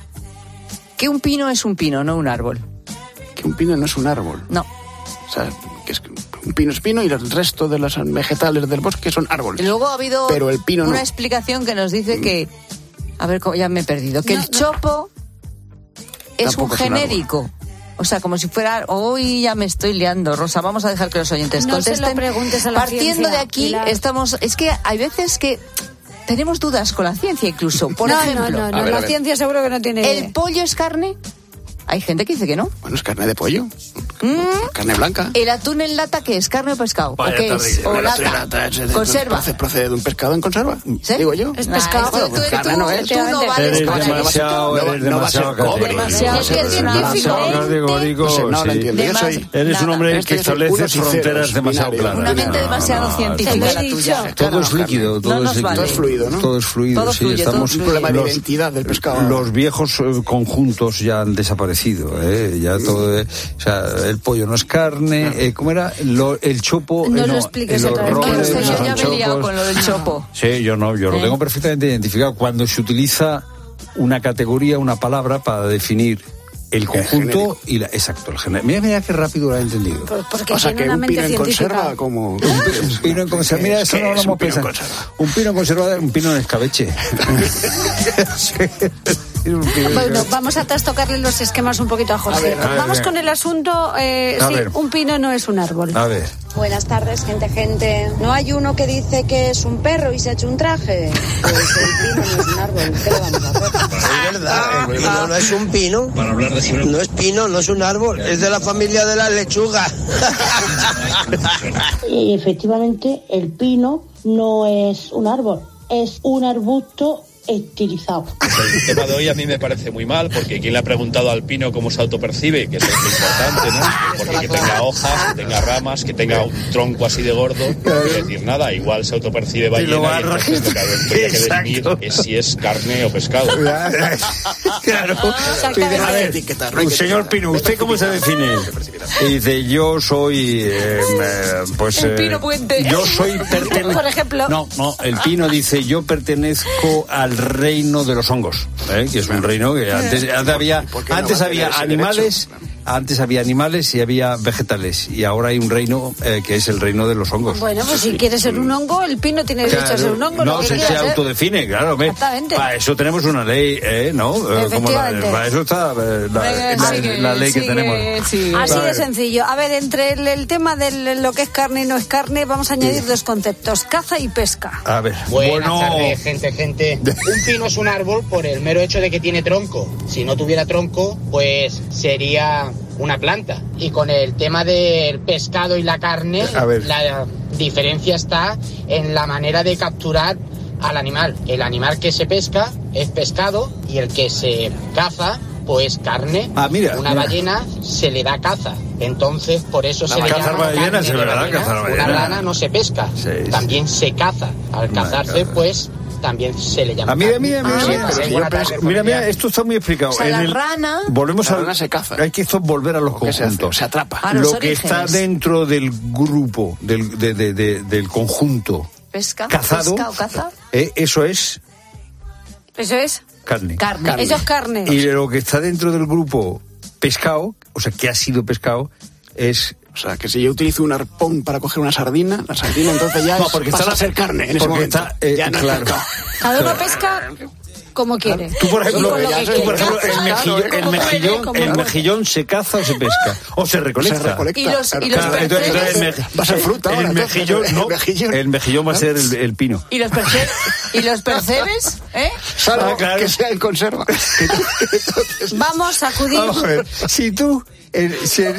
que un pino es un pino, no un árbol. Que un pino no es un árbol. No. O sea, que es un pino es pino y el resto de los vegetales del bosque son árboles. Y luego ha habido Pero el pino una no. explicación que nos dice que... A ver, ya me he perdido. Que no, el chopo no. es Tampoco un genérico. Es un o sea, como si fuera... Hoy ya me estoy liando, Rosa. Vamos a dejar que los oyentes no contesten. Se lo preguntes a la Partiendo ciencia, de aquí, Pilar. estamos... Es que hay veces que... Tenemos dudas con la ciencia incluso. Por no, ejemplo... No, no, no. La ciencia seguro que no tiene... ¿El pollo es carne? Hay gente que dice que no. Bueno, es carne de pollo. ¿Mm? Carne blanca. ¿El atún en lata qué es? ¿Carne o pescado? Vaya ¿O qué tarde, es? ¿O lata? lata ¿Conserva? ¿Procede, ¿Procede de un pescado en conserva? ¿Sí? Digo yo. Es pescado. Nah, bueno, carne no es. Tú no vales eres con demasiado, eso. eres demasiado Demasiado categórico. No lo entiendo. Yo soy... Eres un hombre que establece fronteras demasiado claras. Una mente demasiado científica la tuya. Todo es líquido. Todo es fluido, ¿no? Todo es fluido, sí. Estamos... Un problema de identidad del pescado. Los viejos conjuntos ya han desaparecido, ¿eh? Ya todo, eh, o sea, el pollo no es carne, eh, ¿cómo era? Lo, el chopo, no eh, no, lo expliques los otra vez. roles, no, los yo ya me he liado con lo del chopo. Sí, yo no, yo ¿Eh? lo tengo perfectamente identificado. Cuando se utiliza una categoría, una palabra para definir el conjunto el y la, exacto, el género. Mira, mira qué rápido lo ha entendido. Por, porque o sea, que una un mente pino en científica. conserva como... Un, un pino en conserva, mira, eso no lo hemos pensado. Un pino en conserva, un pino en escabeche. Bueno, vamos a trastocarle los esquemas un poquito a José. A ver, a ver, vamos venga. con el asunto. Eh, A sí, ver. un pino no es un árbol. A ver. Buenas tardes, gente, gente. ¿No hay uno que dice que es un perro y se ha hecho un traje? Pues el pino no es un árbol. ¿Qué le vamos a hacer? Es verdad, el pino no es un pino. No es pino, no es un árbol. Es de la familia de las lechugas. Y efectivamente el pino no es un árbol, es un arbusto estilizado. El tema de hoy a mí me parece muy mal, porque quien le ha preguntado al pino cómo se autopercibe, que eso es lo importante, ¿no? Porque que tenga hojas, que tenga ramas, que tenga un tronco así de gordo, no quiere decir nada. Igual se autopercibe ballena y, entonces lo que habría que definir es si es carne o pescado. Claro. A ver, señor Pino, ¿usted cómo se define? Y dice, yo soy, eh, eh, pues... El Pino eh, Puente. Yo soy pertenezco... Por ejemplo. No, no, el Pino dice, yo pertenezco al reino de los hongos, ¿eh? Que es un reino que antes, antes había, no antes va a había tener ese animales... Antes había animales y había vegetales, y ahora hay un reino eh, que es el reino de los hongos. Bueno, pues si quieres ser un hongo, el pino tiene derecho Claro, a ser un hongo. no lo que se, se quiera ser. autodefine, claro. ¿Ve? Exactamente. Para eso tenemos una ley, ¿eh? ¿No? Eh, como la- Efectivamente. para eso está eh, la, Venga, la- sigue, la ley que sigue, tenemos. Así Vale. de sencillo. A ver, entre el, el tema de lo que es carne y no es carne, vamos a añadir dos conceptos: caza y pesca. A ver, Buenas bueno... tardes, gente, gente. Un pino es un árbol por el mero hecho de que tiene tronco. Si no tuviera tronco, pues sería una planta. Y con el tema del pescado y la carne, A ver. la diferencia está en la manera de capturar al animal. El animal que se pesca es pescado y el que se caza, pues carne. Ah, mira, Una mira. ballena se le da caza. Entonces, por eso La se le cazar llama ballenas, carne es de verdad, ballena. cazar Una ballenas. rana no se pesca, Sí, también se caza. Al cazarse, pues también se le llama Ah, mira, carne. mira, mira, Sí, mira, sí, pero buena yo tarde, pensé- mira, mira, familia. esto está muy explicado. O sea, En la el- rana- Volvemos La a rana se caza. Hay que esto volver a los ¿Qué se hace? conjuntos. Se atrapa. A los Lo que está orígenes. dentro del grupo, del, de- de- de- del conjunto Pesca, cazado, pesca o caza. eh, eso es Eso es carne. Carne. Eso es carne. Y lo que está dentro del grupo pescado, o sea, que ha sido pescado, es... O sea, que si yo utilizo un arpón para coger una sardina, la sardina entonces ya No, es- porque pasa está la- a ser carne en ese porque momento. está, eh, ya no claro. es pescado. Cada uno pesca como quiere. Tú, por Y ejemplo, con lo que tú, por quiere. ejemplo, el, mejillo- el Como puede, mejillón, como el puede. mejillón se caza o se pesca, o se recolecta. Se recolecta. Y los- y los Claro, entonces, percebes- entonces el me- Va a ser fruta el ahora, entonces, mejillón, el no, mejillón. el mejillón va a ser el, el pino. ¿Y los, perce- ¿Y los percebes? ¿Eh? Salvo Ah, claro. que sea en conserva. Vamos a acudir. Vamos a ver, si tú, el- si el,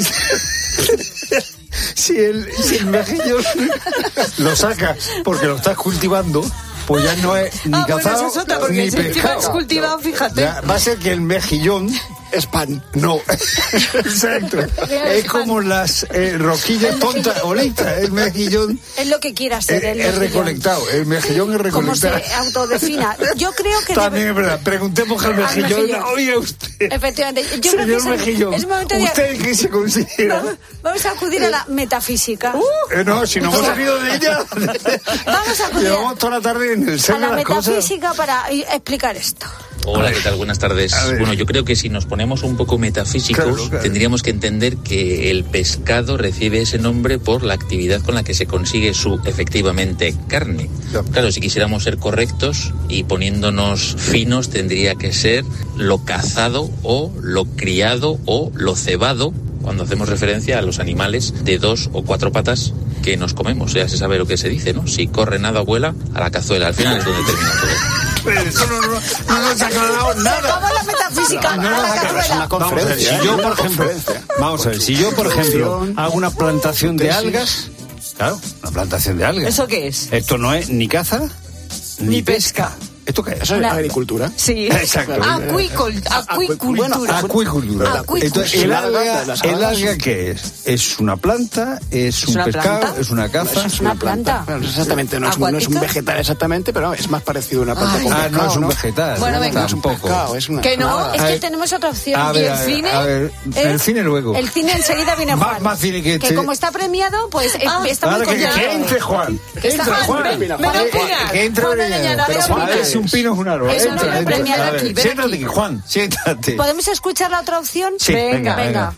si el, si el mejillón lo sacas porque lo estás cultivando, pues ya no es ni Ah, bueno, cazado esa es otra, porque ni si encima pescado. es cultivado, fíjate. Ya, va a ser que el mejillón Es pan. no, exacto. Es como las eh, roquillas tontas, bonitas. El mejillón Es lo que quiera es, ser. el es mejillón. recolectado. El mejillón es Como se recolectado. autodefina. Yo creo que También debe- es verdad. Preguntemos al Al mejillón. mejillón. Oye, usted. Efectivamente. Yo creo que Señor es el- mejillón, es momento de- ¿usted qué se considera? Vamos, vamos a acudir a la metafísica. Eh, no, si no hemos salido de ella. Vamos a acudir Llevamos toda la tarde en el a ser de la las cosas. metafísica para i- explicar esto. Hola, ¿qué tal? Buenas tardes. A ver. Bueno, yo creo que si nos ponemos un poco metafísicos, Claro, claro. tendríamos que entender que el pescado recibe ese nombre por la actividad con la que se consigue su, efectivamente, carne. Claro, si quisiéramos ser correctos y poniéndonos finos, tendría que ser lo cazado o lo criado o lo cebado, cuando hacemos referencia a los animales de dos o cuatro patas que nos comemos. Ya se sabe lo que se dice, ¿no? Si corre nada, vuela a la cazuela. Al final es donde termina todo. Pero eso no, no, no nos ha aclarado Se nada. acabó la metafísica. No a nos la ha aclarado. cazuela. Vamos a ver, si yo, por ejemplo, vamos a ver, si yo, por ejemplo, hago una plantación de algas, claro, una plantación de algas. ¿Eso qué es? Esto no es ni caza ni pesca. ¿Esto qué es? Eso es La- agricultura. Sí. Exacto. Acuicul- acuicultura. Acuicultura. Acuicultura. Entonces, ¿el alga, Las el algas. alga qué es? ¿Es una planta? ¿Es, ¿Es un una pescado? planta? ¿Es una caza? Es Una planta. Bueno, exactamente, no es, no es un ¿Acuática? vegetal exactamente, pero es más parecido a una planta con Ah, pescado, no es un vegetal. Bueno, venga. No es un Tampoco. pescado, es una... Que no, nada. Es A que ver. tenemos otra opción. A ¿Y ver, el a ver, cine? a ver, ¿Eh? el cine luego. El cine enseguida viene Más- Juan. más cine que este. como está premiado, pues eh, está muy Ahora que, contento. que entre Juan. Que Está entre Juan, Juan. ven, ven a Que- opinar. Que entre Juan Orellana. Orellana, Pero ven a Juan, a ver opinar. si un pino es un árbol. Es un Entra, hombre entra. premiado A ver, aquí, ven siéntate aquí. aquí, Juan. Siéntate. ¿Podemos escuchar la otra opción? Sí, venga, venga.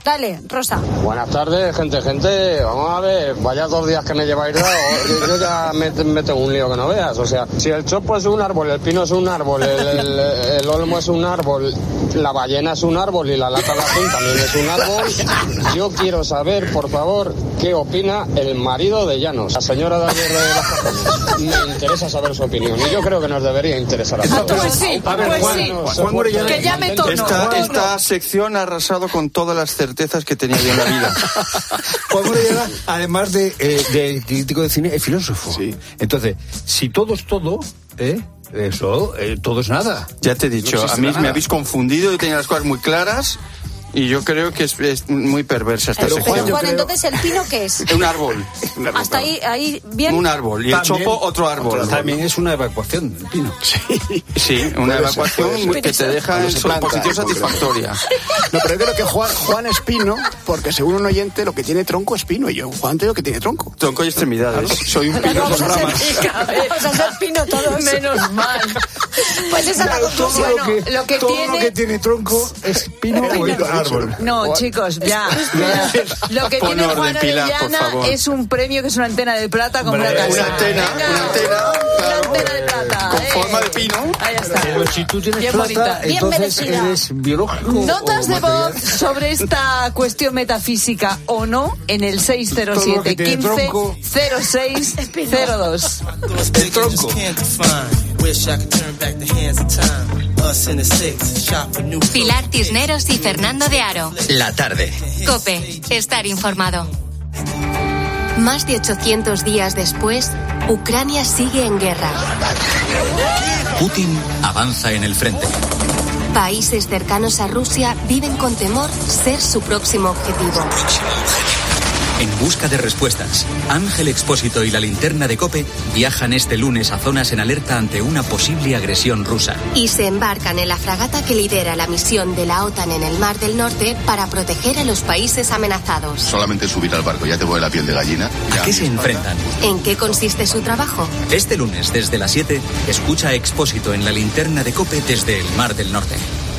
Dale, Rosa. Buenas tardes, gente, gente. Vamos a ver, vaya dos días que me lleváis dado. Yo, yo ya me, me tengo un lío que no veas. O sea, si el chopo es un árbol, el pino es un árbol, el, el, el olmo es un árbol, la ballena es un árbol y la lata de atún también es un árbol, yo quiero saber, por favor, qué opina el marido de Llanos, la señora de ayer de las Cajones. Me interesa saber su opinión y yo creo que nos debería interesar a todos. Pues sí, a ver, pues Juan, sí. no, Juan Morellana, que llame tono. Esta, esta sección ha arrasado con todas las certezas que tenía yo en la vida. Juan Morellana, además de, eh, de crítico de cine, es filósofo. Sí. Entonces, si todo es todo, ¿eh? Eso, eh, todo es nada. Ya te he dicho, No a mí nada. me habéis confundido, yo tenía las cosas muy claras y yo creo que es, es muy perversa esta Pero, sección. Juan, entonces, ¿el pino qué es? Un árbol. Hasta ahí, ahí, bien. Un árbol. Y el También- chopo, otro árbol. otro- también es una evacuación, el pino. Sí, sí una Puede ser, evacuación puede ser. que te deja Cuando en se su planta, posición en concreto. satisfactoria. No, pero yo creo que Juan, Juan es pino, porque según un oyente lo que tiene tronco es pino, y yo, Juan, te digo que tiene tronco. Tronco y extremidades. Soy un pino Vamos con a ser, ramas. vamos a ser pino todos. Menos mal. Pues esa es la conclusión. Todo lo que, Lo que todo tiene... lo que tiene tronco es pino o es árbol. No, chicos, ya. ya. Lo que Pon tiene orden, Juan Pilar, por Orellana favor. es un premio que es una antena de plata con Hombre, una casa. Una antena, Venga, una antena, una claro, antena de plata. con eh. forma de pino. Ahí está. Pero si tú tienes Bien plata, bonita. Bien entonces merecida. eres biológico. Notas o de material. voz sobre esta cuestión metafísica o no en el seis cero Todo lo siete que tiene quince tronco. cero seis cero dos. El tronco. Pilar Cisneros y Fernando de Aro. La tarde. COPE. Estar informado. Más de ochocientos días después, Ucrania sigue en guerra. Putin avanza en el frente. Países cercanos a Rusia viven con temor ser su próximo objetivo. En busca de respuestas, Ángel Expósito y la linterna de COPE viajan este lunes a zonas en alerta ante una posible agresión rusa. Y se embarcan en la fragata que lidera la misión de la OTAN en el Mar del Norte para proteger a los países amenazados. Solamente subir al barco ya te pone la piel de gallina. ¿A qué se enfrentan? ¿En qué consiste su trabajo? Este lunes, desde las siete, escucha a Expósito en la linterna de COPE desde el Mar del Norte.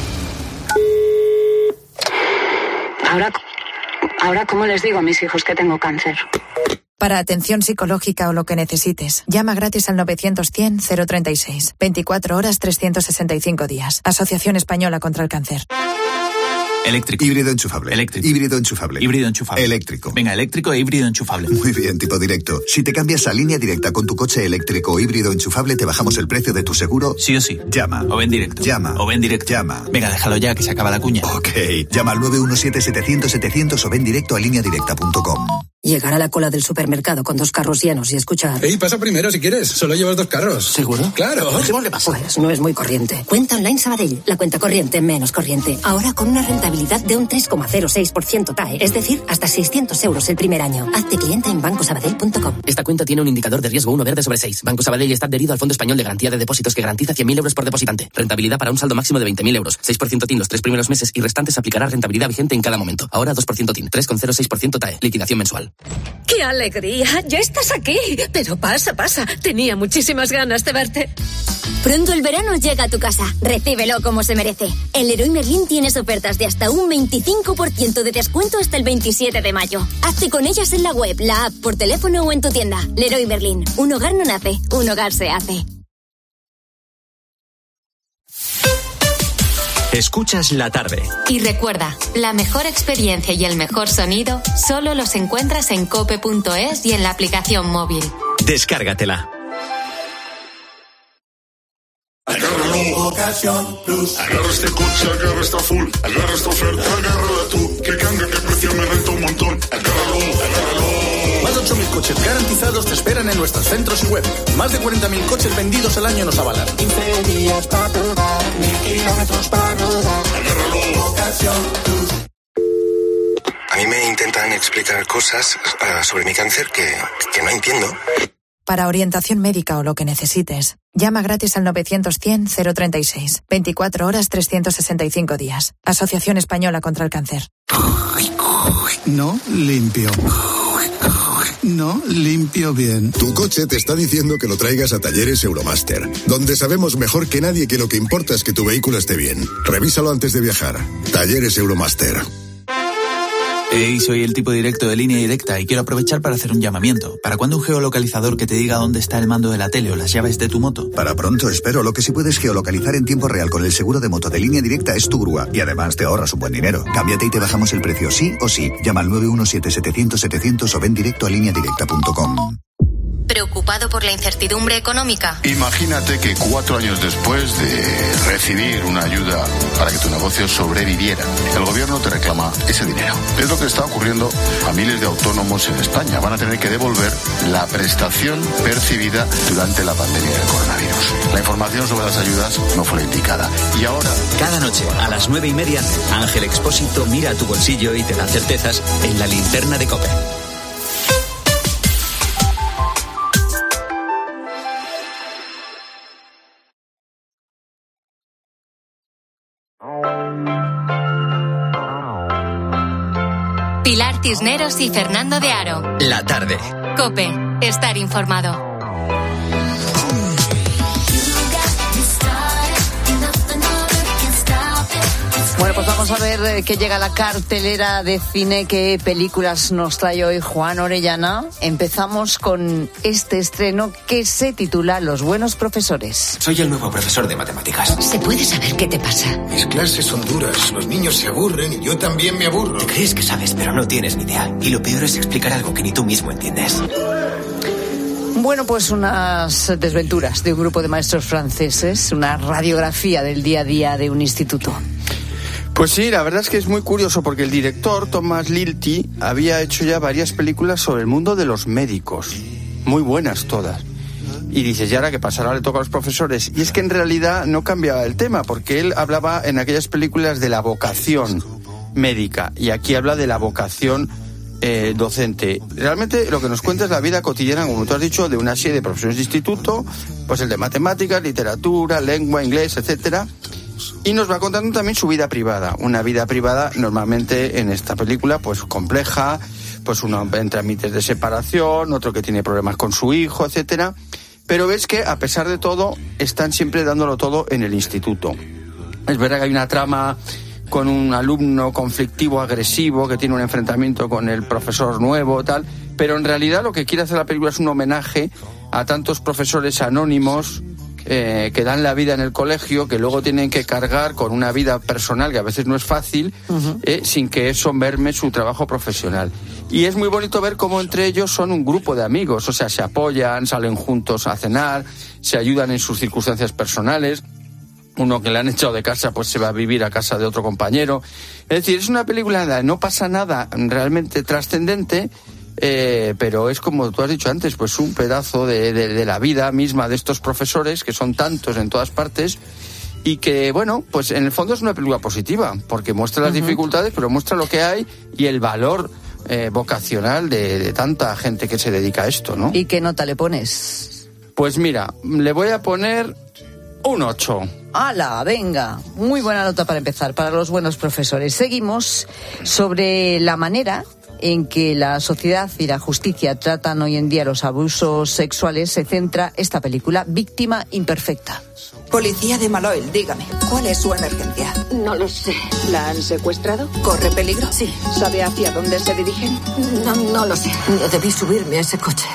Ahora, ahora, ¿cómo les digo a mis hijos que tengo cáncer? Para atención psicológica o lo que necesites, llama gratis al novecientos cien cero treinta y seis. veinticuatro horas trescientos sesenta y cinco días. Asociación Española contra el Cáncer. Eléctrico. Híbrido enchufable. Eléctrico. Híbrido enchufable. Híbrido enchufable. Eléctrico. Venga, eléctrico e híbrido enchufable. Muy bien, tipo directo. Si te cambias a Línea Directa con tu coche eléctrico o híbrido enchufable, te bajamos el precio de tu seguro. Sí o sí. Llama. O ven directo. Llama. O ven directo. Llama. Venga, déjalo ya, que se acaba la cuña. Ok. Llama al nueve uno siete setecientos setecientos o ven directo a línea directa punto com. Llegar a la cola del supermercado con dos carros llenos y escuchar... Ey, pasa primero si quieres. Solo llevas dos carros. ¿Seguro? Claro. Dejémosle pasar. Pues no es muy corriente. Cuenta Online Sabadell. La cuenta corriente menos corriente. Ahora con una rentabilidad de un tres coma cero seis por ciento T A E. Es decir, hasta seiscientos euros el primer año. Hazte cliente en banco sabadell punto com. Esta cuenta tiene un indicador de riesgo uno verde sobre seis. Banco Sabadell está adherido al Fondo Español de Garantía de Depósitos que garantiza cien mil euros por depositante. Rentabilidad para un saldo máximo de veinte mil euros. seis por ciento T I N los tres primeros meses y restantes aplicará rentabilidad vigente en cada momento. Ahora dos por ciento T I N, tres coma cero seis por ciento T A E. Liquidación mensual. ¡Qué alegría! ¡Ya estás aquí! Pero pasa, pasa. Tenía muchísimas ganas de verte. Pronto el verano llega a tu casa. Recíbelo como se merece. En Leroy Merlin tienes ofertas de hasta un veinticinco por ciento de descuento hasta el veintisiete de mayo. Hazte con ellas en la web, la app, por teléfono o en tu tienda. Leroy Merlin. Un hogar no nace, un hogar se hace. Escuchas la tarde. Y recuerda, la mejor experiencia y el mejor sonido solo los encuentras en cope punto es y en la aplicación móvil. Descárgatela. Agárralo, Ocasión Plus. Agarra este coche, agarra esta full. Agarra esta oferta, agárrala tú. Que cambia, que precio me renta un montón. Agárralo, agárralo. Más de ocho mil coches garantizados te esperan en nuestros centros y web. Más de cuarenta mil coches vendidos al año nos avalan. quince días para probar, mil kilómetros para rodar. Agárralo, Ocasión Plus. A mí me intentan explicar cosas uh, sobre mi cáncer que, que no entiendo. Para orientación médica o lo que necesites, llama gratis al novecientos cien cero treinta y seis. veinticuatro horas trescientos sesenta y cinco días. Asociación Española contra el Cáncer. No limpio. No limpio bien. Tu coche te está diciendo que lo traigas a Talleres Euromaster, donde sabemos mejor que nadie que lo que importa es que tu vehículo esté bien. Revísalo antes de viajar. Talleres Euromaster. Hey, soy el tipo directo de Línea Directa y quiero aprovechar para hacer un llamamiento. ¿Para cuándo un geolocalizador que te diga dónde está el mando de la tele o las llaves de tu moto? Para pronto, espero. Lo que sí puedes geolocalizar en tiempo real con el seguro de moto de Línea Directa es tu grúa. Y además te ahorras un buen dinero. Cámbiate y te bajamos el precio sí o sí. Llama al nueve uno siete setecientos setecientos o ven directo a línea directa punto com. ¿Preocupado por la incertidumbre económica? Imagínate que cuatro años después de recibir una ayuda para que tu negocio sobreviviera, el gobierno te reclama ese dinero. Es lo que está ocurriendo a miles de autónomos en España. Van a tener que devolver la prestación percibida durante la pandemia del coronavirus. La información sobre las ayudas no fue la indicada. Y ahora... Cada noche, a las nueve y media, Ángel Expósito mira a tu bolsillo y te da certezas en la linterna de COPE. Pilar Cisneros y Fernando de Aro. La tarde. COPE. Estar informado. Bueno, pues vamos a ver eh, qué llega a la cartelera de cine, qué películas nos trae hoy Juan Orellana. Empezamos con este estreno que se titula Los buenos profesores. Soy el nuevo profesor de matemáticas. ¿Se puede saber qué te pasa? Mis clases son duras, los niños se aburren y yo también me aburro. Te crees que sabes, pero no tienes ni idea. Y lo peor es explicar algo que ni tú mismo entiendes. Bueno, pues unas desventuras de un grupo de maestros franceses, una radiografía del día a día de un instituto. Pues sí, la verdad es que es muy curioso porque el director, Thomas Lilti, había hecho ya varias películas sobre el mundo de los médicos. Muy buenas todas. Y dices, ¿y ahora qué pasa? Ahora le toca a los profesores. Y es que en realidad no cambiaba el tema, porque él hablaba en aquellas películas de la vocación médica. Y aquí habla de la vocación eh, docente. Realmente lo que nos cuenta es la vida cotidiana, como tú has dicho, de una serie de profesores de instituto, pues el de matemáticas, literatura, lengua, inglés, etcétera. Y nos va contando también su vida privada, una vida privada normalmente en esta película pues compleja, pues uno en trámites de separación, otro que tiene problemas con su hijo, etcétera. Pero ves que a pesar de todo están siempre dándolo todo en el instituto. Es verdad que hay una trama con un alumno conflictivo, agresivo, que tiene un enfrentamiento con el profesor nuevo, tal, pero en realidad lo que quiere hacer la película es un homenaje a tantos profesores anónimos Eh, que dan la vida en el colegio, que luego tienen que cargar con una vida personal que a veces no es fácil, uh-huh. eh, sin que eso merme su trabajo profesional. Y es muy bonito ver cómo entre ellos son un grupo de amigos, o sea, se apoyan, salen juntos a cenar, se ayudan en sus circunstancias personales. Uno que le han echado de casa pues se va a vivir a casa de otro compañero. Es decir, es una película en la que no pasa nada realmente trascendente, Eh, pero es como tú has dicho antes, pues un pedazo de, de, de la vida misma de estos profesores, que son tantos en todas partes, y que, bueno, pues en el fondo es una película positiva, porque muestra las uh-huh. dificultades, pero muestra lo que hay y el valor eh, vocacional de, de tanta gente que se dedica a esto, ¿no? ¿Y qué nota le pones? Pues mira, le voy a poner un ocho. ¡Hala! Venga, muy buena nota para empezar, para los buenos profesores. Seguimos sobre la manera en que la sociedad y la justicia tratan hoy en día los abusos sexuales. Se centra esta película, Víctima Imperfecta. Policía de Maloel, dígame, ¿cuál es su emergencia? No lo sé. ¿La han secuestrado? ¿Corre peligro? Sí. ¿Sabe hacia dónde se dirigen? No, no lo sé. No debí subirme a ese coche.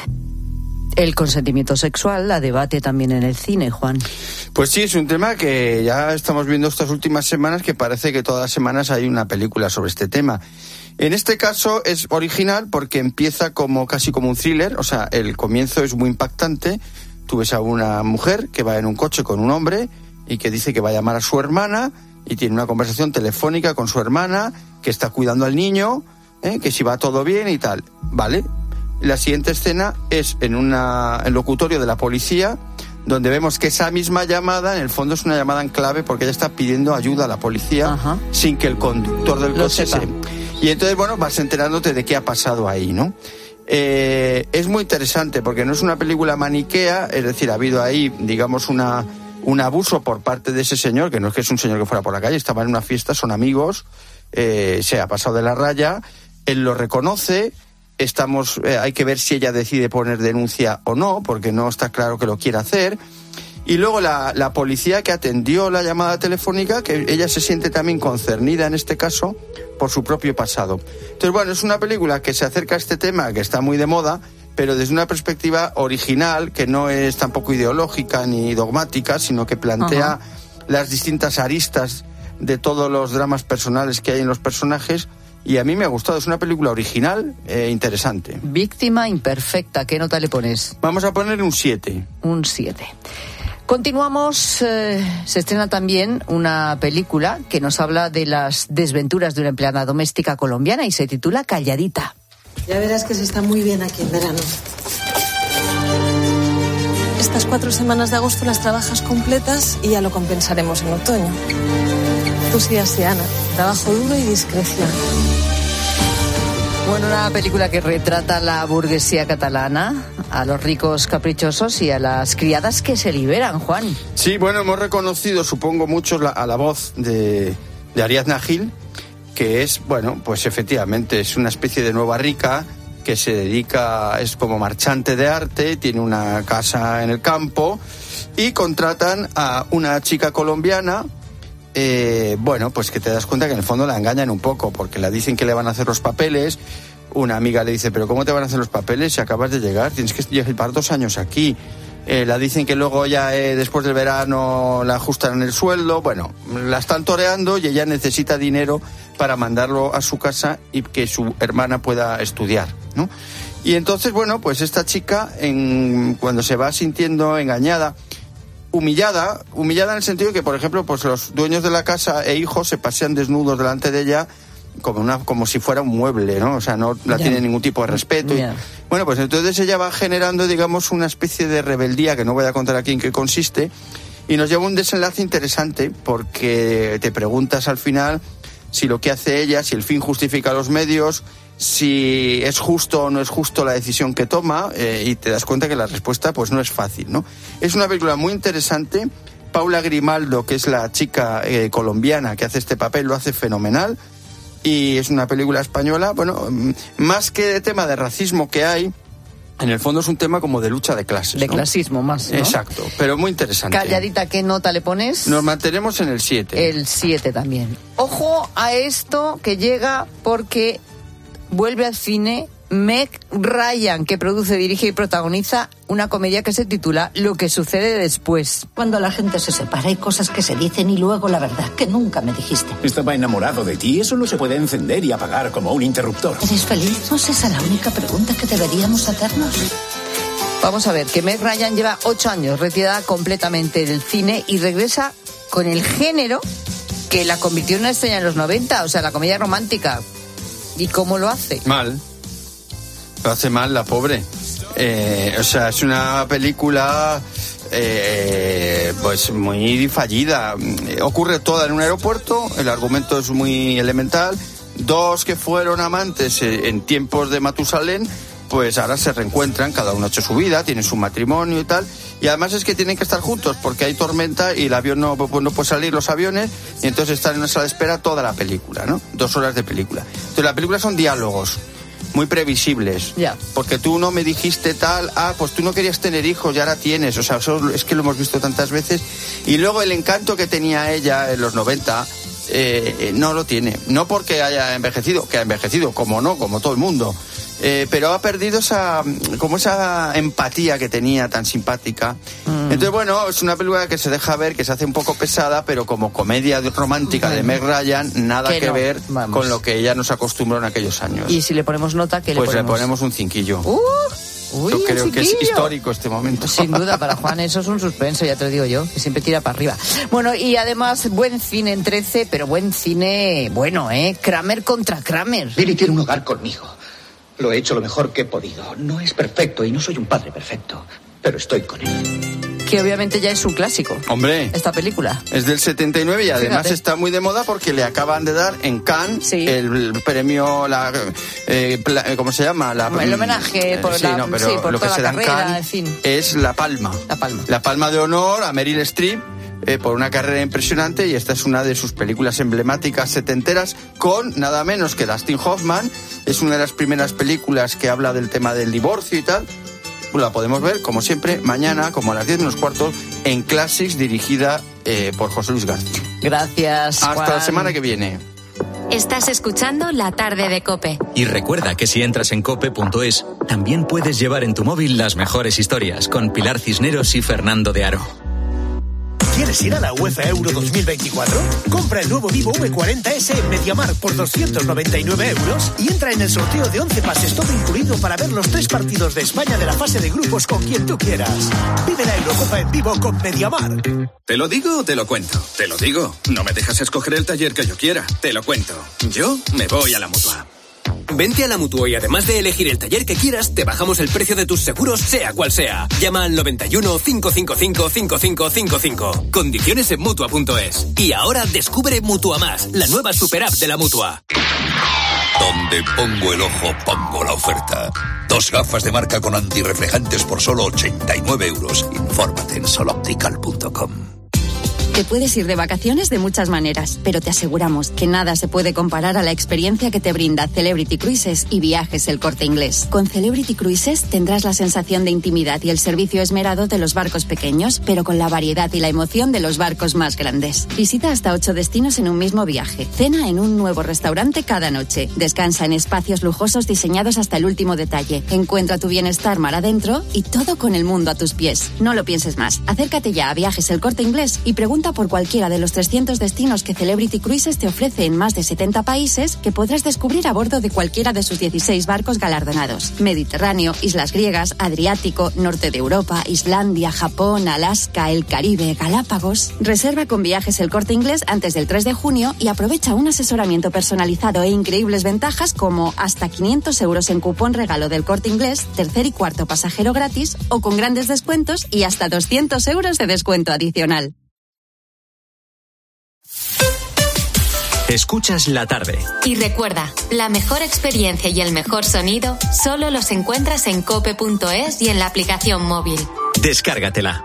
El consentimiento sexual la debate también en el cine, Juan. Pues sí, es un tema que ya estamos viendo estas últimas semanas, que parece que todas las semanas hay una película sobre este tema. En este caso es original porque empieza como casi como un thriller, o sea, el comienzo es muy impactante. Tú ves a una mujer que va en un coche con un hombre y que dice que va a llamar a su hermana y tiene una conversación telefónica con su hermana, que está cuidando al niño, ¿eh? Que si va todo bien y tal, ¿vale? La siguiente escena es en una en locutorio de la policía, donde vemos que esa misma llamada, en el fondo, es una llamada en clave porque ella está pidiendo ayuda a la policía. Ajá. Sin que el conductor del Lo coche sepa. se... Y entonces, bueno, vas enterándote de qué ha pasado ahí, ¿no? Eh, es muy interesante porque no es una película maniquea, es decir, ha habido ahí, digamos, una un abuso por parte de ese señor, que no es que es un señor que fuera por la calle, estaba en una fiesta, son amigos, eh, se ha pasado de la raya, él lo reconoce. Estamos, eh, hay que ver si ella decide poner denuncia o no, porque no está claro que lo quiera hacer. Y luego la, la policía que atendió la llamada telefónica, que ella se siente también concernida en este caso por su propio pasado. Entonces, bueno, es una película que se acerca a este tema que está muy de moda, pero desde una perspectiva original, que no es tampoco ideológica ni dogmática, sino que plantea uh-huh. las distintas aristas de todos los dramas personales que hay en los personajes. Y a mí me ha gustado, es una película original e interesante. Víctima imperfecta, ¿qué nota le pones? Vamos a poner un siete. Un siete. Continuamos, eh, se estrena también una película que nos habla de las desventuras de una empleada doméstica colombiana y se titula Calladita. Ya verás que se está muy bien aquí en verano. Estas cuatro semanas de agosto las trabajas completas y ya lo compensaremos en otoño. Tú sí, así, Ana. Trabajo duro y discreción. Bueno, una película que retrata la burguesía catalana, a los ricos caprichosos y a las criadas que se liberan, Juan. Sí, bueno, hemos reconocido, supongo, muchos la, a la voz de, de Ariadna Gil, que es, bueno, pues efectivamente es una especie de nueva rica que se dedica, es como marchante de arte, tiene una casa en el campo y contratan a una chica colombiana. Eh, bueno, pues que te das cuenta que en el fondo la engañan un poco, porque le dicen que le van a hacer los papeles. Una amiga le dice, pero ¿cómo te van a hacer los papeles si acabas de llegar? Tienes que llevar dos años aquí. Eh, la dicen que luego ya eh, después del verano la ajustan el sueldo. Bueno, la están toreando y ella necesita dinero para mandarlo a su casa y que su hermana pueda estudiar, ¿no? Y entonces, bueno, pues esta chica, en, cuando se va sintiendo engañada, humillada, humillada en el sentido de que, por ejemplo, pues los dueños de la casa e hijos se pasean desnudos delante de ella como una como si fuera un mueble, ¿no? O sea, no la yeah. tiene ningún tipo de respeto. Yeah. Y, bueno, pues entonces ella va generando, digamos, una especie de rebeldía, que no voy a contar aquí en qué consiste, y nos lleva a un desenlace interesante, porque te preguntas al final si lo que hace ella, si el fin justifica los medios, si es justo o no es justo la decisión que toma, eh, y te das cuenta que la respuesta pues no es fácil, ¿no? Es una película muy interesante. Paula Grimaldo, que es la chica eh, colombiana que hace este papel, lo hace fenomenal, y es una película española, bueno, más que de tema de racismo que hay, en el fondo es un tema como de lucha de clases, de ¿no? Clasismo más, ¿no? Exacto, pero muy interesante. Calladita, ¿qué nota le pones? Nos mantenemos en el siete. El siete también. Ojo a esto que llega porque vuelve al cine Meg Ryan, que produce, dirige y protagoniza una comedia que se titula Lo que sucede después. Cuando la gente se separa hay cosas que se dicen y luego la verdad que nunca me dijiste. Estaba enamorado de ti, eso no se puede encender y apagar como un interruptor. ¿Eres feliz? ¿No es esa la única pregunta que deberíamos hacernos? Vamos a ver, que Meg Ryan lleva ocho años retirada completamente del cine y regresa con el género que la convirtió en una estrella en los noventa, o sea, la comedia romántica. ¿Y cómo lo hace? Mal. Lo hace mal, la pobre. Eh, o sea, es una película eh, pues muy fallida. Ocurre toda en un aeropuerto, el argumento es muy elemental. Dos que fueron amantes en tiempos de Matusalén, pues ahora se reencuentran, cada uno ha hecho su vida, tienen su matrimonio y tal. Y además es que tienen que estar juntos porque hay tormenta y el avión no, pues no puede salir, los aviones, y entonces están en una sala de espera toda la película, ¿no? Dos horas de película. Entonces la película son diálogos muy previsibles, yeah. porque tú no me dijiste tal, ah, pues tú no querías tener hijos y ahora tienes, o sea, eso es que lo hemos visto tantas veces. Y luego el encanto que tenía ella en los noventa, eh, no lo tiene, no porque haya envejecido, que ha envejecido, como no, como todo el mundo, eh, pero ha perdido esa, como esa empatía que tenía tan simpática. Mm. Entonces, bueno, es una película que se deja ver, que se hace un poco pesada, pero como comedia romántica de Meg Ryan, nada que, que no. ver Vamos. con lo que ella nos acostumbró en aquellos años. Y si le ponemos nota, ¿qué le pues ponemos? Pues le ponemos un cinquillo. Uh, uy, yo creo un que es histórico este momento. Sin duda, para Juan eso es un suspenso, ya te lo digo yo, que siempre tira para arriba. Bueno, y además, buen cine en trece, pero buen cine, bueno, ¿eh? Kramer contra Kramer. Billy tiene un hogar conmigo. Lo he hecho lo mejor que he podido. No es perfecto y no soy un padre perfecto, pero estoy con él. Que obviamente ya es un clásico. Hombre. Esta película. Es del setenta y nueve y además Fíjate. está muy de moda porque le acaban de dar en Cannes sí. el premio, la, eh, ¿cómo se llama? La, el homenaje por, sí, la, no, pero sí, por lo toda que la se da en carrera, Cannes en fin. es la palma. La palma. La palma de honor a Meryl Streep. Eh, por una carrera impresionante, y esta es una de sus películas emblemáticas setenteras, con nada menos que Dustin Hoffman. Es una de las primeras películas que habla del tema del divorcio y tal, la podemos ver, como siempre, mañana, como a las diez menos cuarto, en Classics, dirigida eh, por José Luis García. Gracias, Hasta Juan. la semana que viene. Estás escuchando La Tarde de COPE. Y recuerda que si entras en cope punto es, también puedes llevar en tu móvil las mejores historias con Pilar Cisneros y Fernando de Aro. ¿Quieres ir a la UEFA Euro dos mil veinticuatro? Compra el nuevo Vivo ve cuarenta ese en MediaMarkt por doscientos noventa y nueve euros y entra en el sorteo de once pases todo incluido para ver los tres partidos de España de la fase de grupos con quien tú quieras. Vive la Eurocopa en vivo con MediaMarkt. ¿Te lo digo o te lo cuento? Te lo digo. No me dejas escoger el taller que yo quiera. Te lo cuento. Yo me voy a la Mutua. Vente a la Mutua y además de elegir el taller que quieras, te bajamos el precio de tus seguros, sea cual sea. Llama al noventa y uno, cinco cinco cinco, cinco cinco cinco cinco. Condiciones en Mutua punto es. Y ahora descubre Mutua Más, la nueva super app de la Mutua. Donde pongo el ojo, pongo la oferta. Dos gafas de marca con antirreflejantes por solo ochenta y nueve euros. Infórmate en sol optical punto com. Te puedes ir de vacaciones de muchas maneras, pero te aseguramos que nada se puede comparar a la experiencia que te brinda Celebrity Cruises y Viajes El Corte Inglés. Con Celebrity Cruises tendrás la sensación de intimidad y el servicio esmerado de los barcos pequeños, pero con la variedad y la emoción de los barcos más grandes. Visita hasta ocho destinos en un mismo viaje. Cena en un nuevo restaurante cada noche. Descansa en espacios lujosos diseñados hasta el último detalle. Encuentra tu bienestar mar adentro y todo con el mundo a tus pies. No lo pienses más. Acércate ya a Viajes El Corte Inglés y pregunta por cualquiera de los trescientos destinos que Celebrity Cruises te ofrece en más de setenta países que podrás descubrir a bordo de cualquiera de sus dieciséis barcos galardonados. Mediterráneo, Islas Griegas, Adriático, Norte de Europa, Islandia, Japón, Alaska, el Caribe, Galápagos. Reserva con Viajes El Corte Inglés antes del tres de junio y aprovecha un asesoramiento personalizado e increíbles ventajas como hasta quinientos euros en cupón regalo del Corte Inglés, tercer y cuarto pasajero gratis o con grandes descuentos y hasta doscientos euros de descuento adicional. Escuchas La Tarde. Y recuerda, la mejor experiencia y el mejor sonido solo los encuentras en cope punto es y en la aplicación móvil. Descárgatela.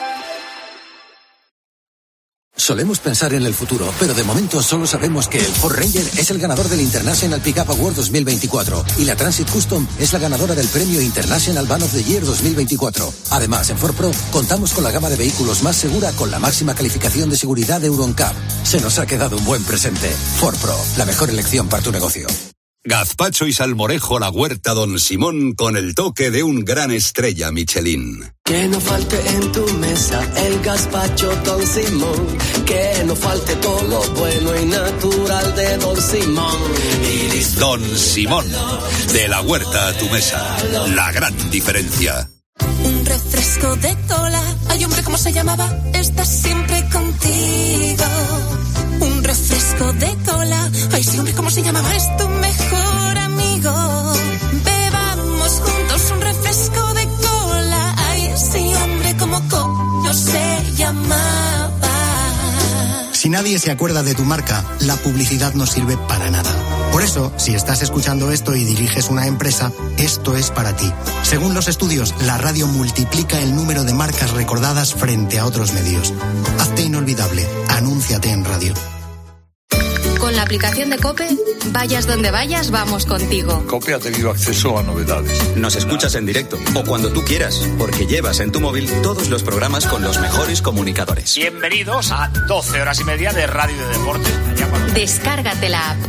Solemos pensar en el futuro, pero de momento solo sabemos que el Ford Ranger es el ganador del International Pickup Award dos mil veinticuatro y la Transit Custom es la ganadora del premio International Van of the Year dos mil veinticuatro. Además, en Ford Pro contamos con la gama de vehículos más segura con la máxima calificación de seguridad de Euro N C A P. Se nos ha quedado un buen presente. Ford Pro, la mejor elección para tu negocio. Gazpacho y salmorejo La Huerta Don Simón con el toque de un gran estrella Michelin. Que no falte en tu mesa el gazpacho Don Simón. Que no falte todo lo bueno y natural de Don Simón. Y Don Simón, de la huerta a tu mesa. La gran diferencia. Un refresco de cola. Ay, hombre, ¿cómo se llamaba? Está siempre contigo. Un refresco de cola. Ay, sí, hombre, ¿cómo se llamaba? Es tu mejor amigo. Bebamos juntos un refresco de cola. Ay, sí, hombre, ¿cómo coño se llamaba? Si nadie se acuerda de tu marca, la publicidad no sirve para nada. Por eso, si estás escuchando esto y diriges una empresa, esto es para ti. Según los estudios, la radio multiplica el número de marcas recordadas frente a otros medios. Hazte inolvidable. Anúnciate en radio. Con la aplicación de COPE, vayas donde vayas, vamos contigo. COPE ha tenido acceso a novedades. Nos escuchas en directo o cuando tú quieras, porque llevas en tu móvil todos los programas con los mejores comunicadores. Bienvenidos a doce horas y media de radio de deporte. Descárgate la app.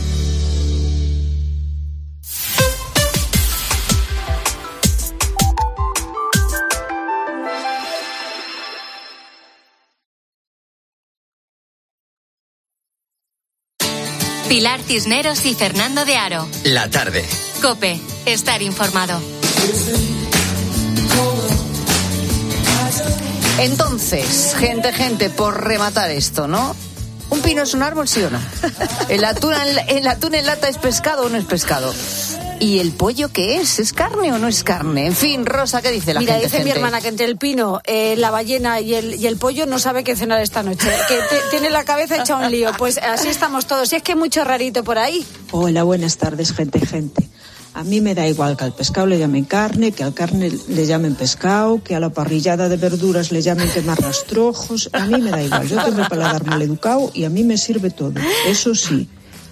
Pilar Cisneros y Fernando de Aro. La Tarde. COPE. Estar informado. Entonces, gente, gente, por rematar esto, ¿no? ¿Un pino es un árbol, sí o no? ¿El atún, el atún en lata es pescado o no es pescado? ¿Y el pollo qué es? ¿Es carne o no es carne? En fin, Rosa, ¿qué dice la Mira, gente? Mira, dice gente? mi hermana que entre el pino, eh, la ballena y el, y el pollo no sabe qué cenar esta noche. Que te, tiene la cabeza hecha un lío. Pues así estamos todos. Y es que hay mucho rarito por ahí. Hola, buenas tardes, gente, gente. A mí me da igual que al pescado le llamen carne, que al carne le llamen pescado, que a la parrillada de verduras le llamen quemar rastrojos. A mí me da igual. Yo tengo el paladar mal educado y a mí me sirve todo. Eso sí,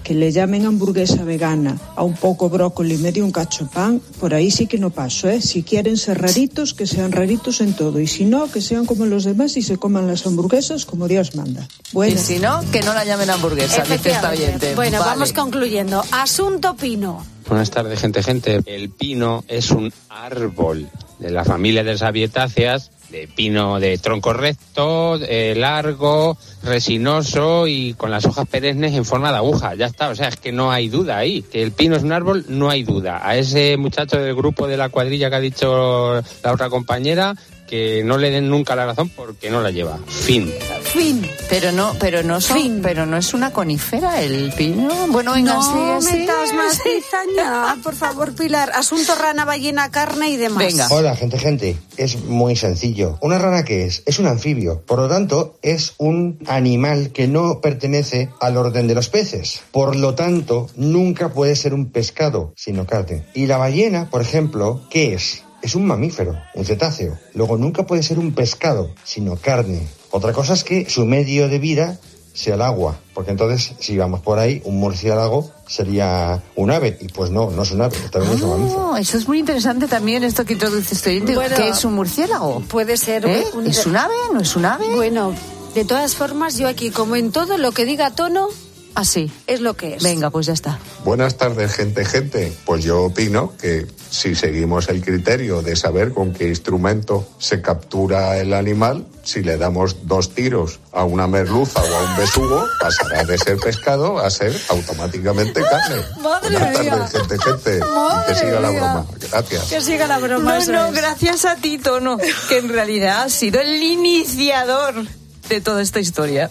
Que le llamen hamburguesa vegana a un poco brócoli y medio un cacho pan, por ahí sí que no paso, ¿eh? Si quieren ser raritos, que sean raritos en todo. Y si no, que sean como los demás y se coman las hamburguesas como Dios manda. Bueno. Y si no, que no la llamen hamburguesa, dice esta oyente. Bueno, vale. Vamos concluyendo. Asunto pino. Buenas tardes, gente, gente. El pino es un árbol de la familia de las Sabietáceas, de pino de tronco recto, eh, largo, resinoso y con las hojas perennes en forma de aguja. Ya está, o sea, es que no hay duda ahí. Que el pino es un árbol, no hay duda. A ese muchacho del grupo de la cuadrilla que ha dicho la otra compañera, que no le den nunca la razón porque no la lleva. Fin. Fin. Pero no, pero no son, fin. Pero no es una conífera el pino. Bueno, venga, no sí, sí. metas más cizaña, por favor, Pilar. Asunto rana, ballena, carne y demás. Venga. Hola, gente, gente. Es muy sencillo. ¿Una rana qué es? Es un anfibio. Por lo tanto, es un animal que no pertenece al orden de los peces. Por lo tanto, nunca puede ser un pescado, sino carne. Y la ballena, por ejemplo, ¿qué es? Es un mamífero, un cetáceo. Luego nunca puede ser un pescado, sino carne. Otra cosa es que su medio de vida sea el agua, porque entonces, si vamos por ahí, un murciélago sería un ave, y pues no, no es un ave, también oh, es un mamífero. Eso es muy interesante también, esto que introduce este oyente. Bueno, ¿qué es un murciélago? Puede ser... ¿Eh? Un... ¿Es un ave? ¿No es un ave? Bueno, de todas formas, yo aquí, como en todo, lo que diga tono... Así. Es lo que es. Venga, pues ya está. Buenas tardes, gente, gente. Pues yo opino que si seguimos el criterio de saber con qué instrumento se captura el animal, si le damos dos tiros a una merluza o a un besugo, pasará de ser pescado a ser automáticamente carne. Madre Buenas mía. tardes, gente, gente. Madre que siga la mía. broma. Gracias. Que siga la broma. No, no, gracias a ti, Tono, que en realidad has sido el iniciador de toda esta historia.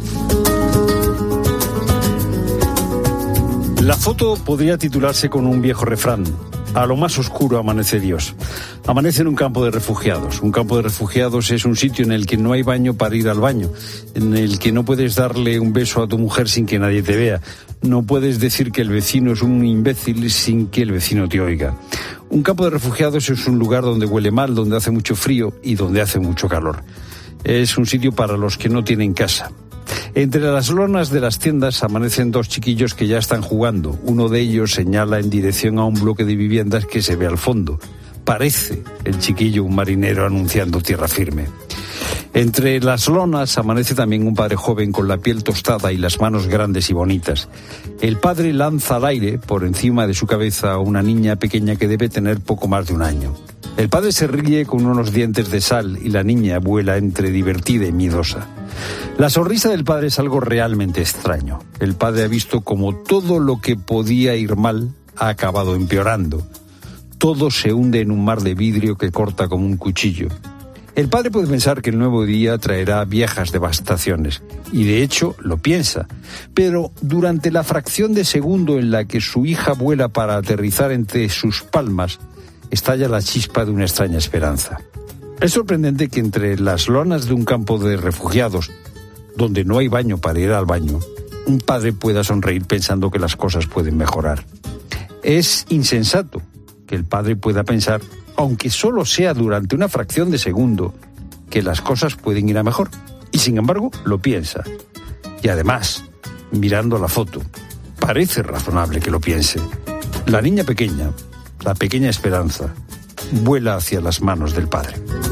La foto podría titularse con un viejo refrán: a lo más oscuro amanece Dios. Amanece en un campo de refugiados. Un campo de refugiados es un sitio en el que no hay baño para ir al baño, en el que no puedes darle un beso a tu mujer sin que nadie te vea. No puedes decir que el vecino es un imbécil sin que el vecino te oiga. Un campo de refugiados es un lugar donde huele mal, donde hace mucho frío y donde hace mucho calor. Es un sitio para los que no tienen casa. Entre las lonas de las tiendas amanecen dos chiquillos que ya están jugando. Uno de ellos señala en dirección a un bloque de viviendas que se ve al fondo. Parece el chiquillo un marinero anunciando tierra firme. Entre las lonas amanece también un padre joven con la piel tostada y las manos grandes y bonitas. El padre lanza al aire, por encima de su cabeza, a una niña pequeña que debe tener poco más de un año. El padre se ríe con unos dientes de sal y la niña vuela entre divertida y miedosa. La sonrisa del padre es algo realmente extraño. El padre ha visto como todo lo que podía ir mal ha acabado empeorando. Todo se hunde en un mar de vidrio que corta como un cuchillo. El padre puede pensar que el nuevo día traerá viejas devastaciones, y de hecho lo piensa, pero durante la fracción de segundo en la que su hija vuela para aterrizar entre sus palmas, estalla la chispa de una extraña esperanza. Es sorprendente que entre las lonas de un campo de refugiados, donde no hay baño para ir al baño, un padre pueda sonreír pensando que las cosas pueden mejorar. Es insensato que el padre pueda pensar, aunque solo sea durante una fracción de segundo, que las cosas pueden ir a mejor. Y sin embargo, lo piensa. Y además, mirando la foto, parece razonable que lo piense. La niña pequeña, la pequeña esperanza, vuela hacia las manos del padre.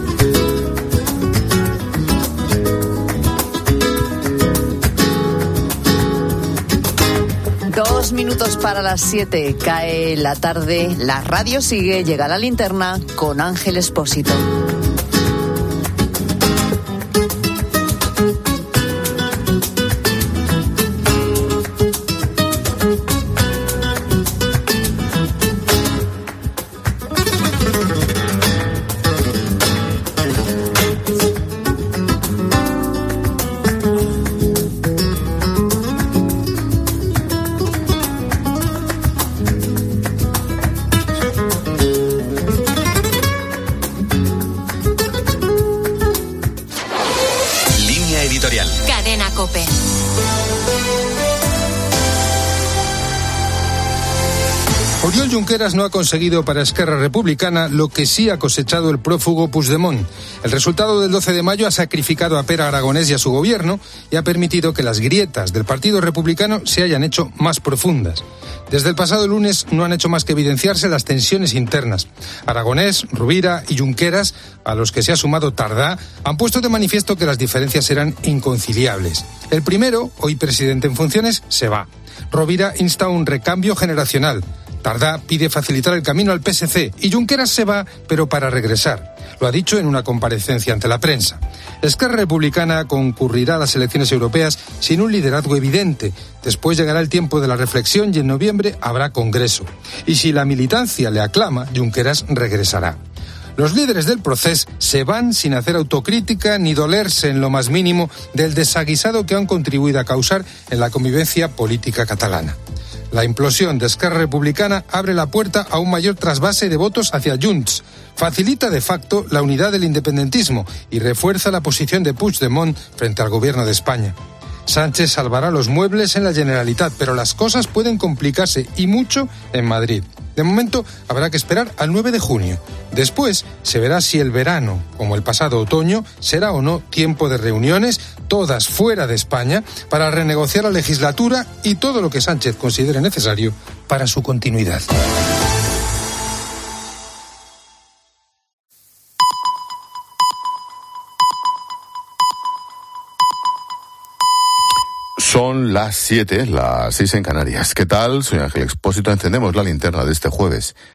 Dos minutos para las siete, cae la tarde, la radio sigue, llega la linterna con Ángel Expósito. Oriol Junqueras no ha conseguido para Esquerra Republicana lo que sí ha cosechado el prófugo Puigdemont. El resultado del doce de mayo ha sacrificado a Pere Aragonés y a su gobierno y ha permitido que las grietas del Partido Republicano se hayan hecho más profundas. Desde el pasado lunes no han hecho más que evidenciarse las tensiones internas. Aragonés, Rovira y Junqueras, a los que se ha sumado Tardá, han puesto de manifiesto que las diferencias eran inconciliables. El primero, hoy presidente en funciones, se va. Rovira insta un recambio generacional. Tardá pide facilitar el camino al P S C y Junqueras se va, pero para regresar. Lo ha dicho en una comparecencia ante la prensa. Esquerra Republicana concurrirá a las elecciones europeas sin un liderazgo evidente. Después llegará el tiempo de la reflexión y en noviembre habrá congreso. Y si la militancia le aclama, Junqueras regresará. Los líderes del proceso se van sin hacer autocrítica ni dolerse en lo más mínimo del desaguisado que han contribuido a causar en la convivencia política catalana. La implosión de Esquerra Republicana abre la puerta a un mayor trasvase de votos hacia Junts, facilita de facto la unidad del independentismo y refuerza la posición de Puigdemont frente al gobierno de España. Sánchez salvará los muebles en la Generalitat, pero las cosas pueden complicarse y mucho en Madrid. De momento habrá que esperar al nueve de junio. Después se verá si el verano, como el pasado otoño, será o no tiempo de reuniones, todas fuera de España, para renegociar la legislatura y todo lo que Sánchez considere necesario para su continuidad. Son las siete, las seis en Canarias. ¿Qué tal? Soy Ángel Expósito. Encendemos la linterna de este jueves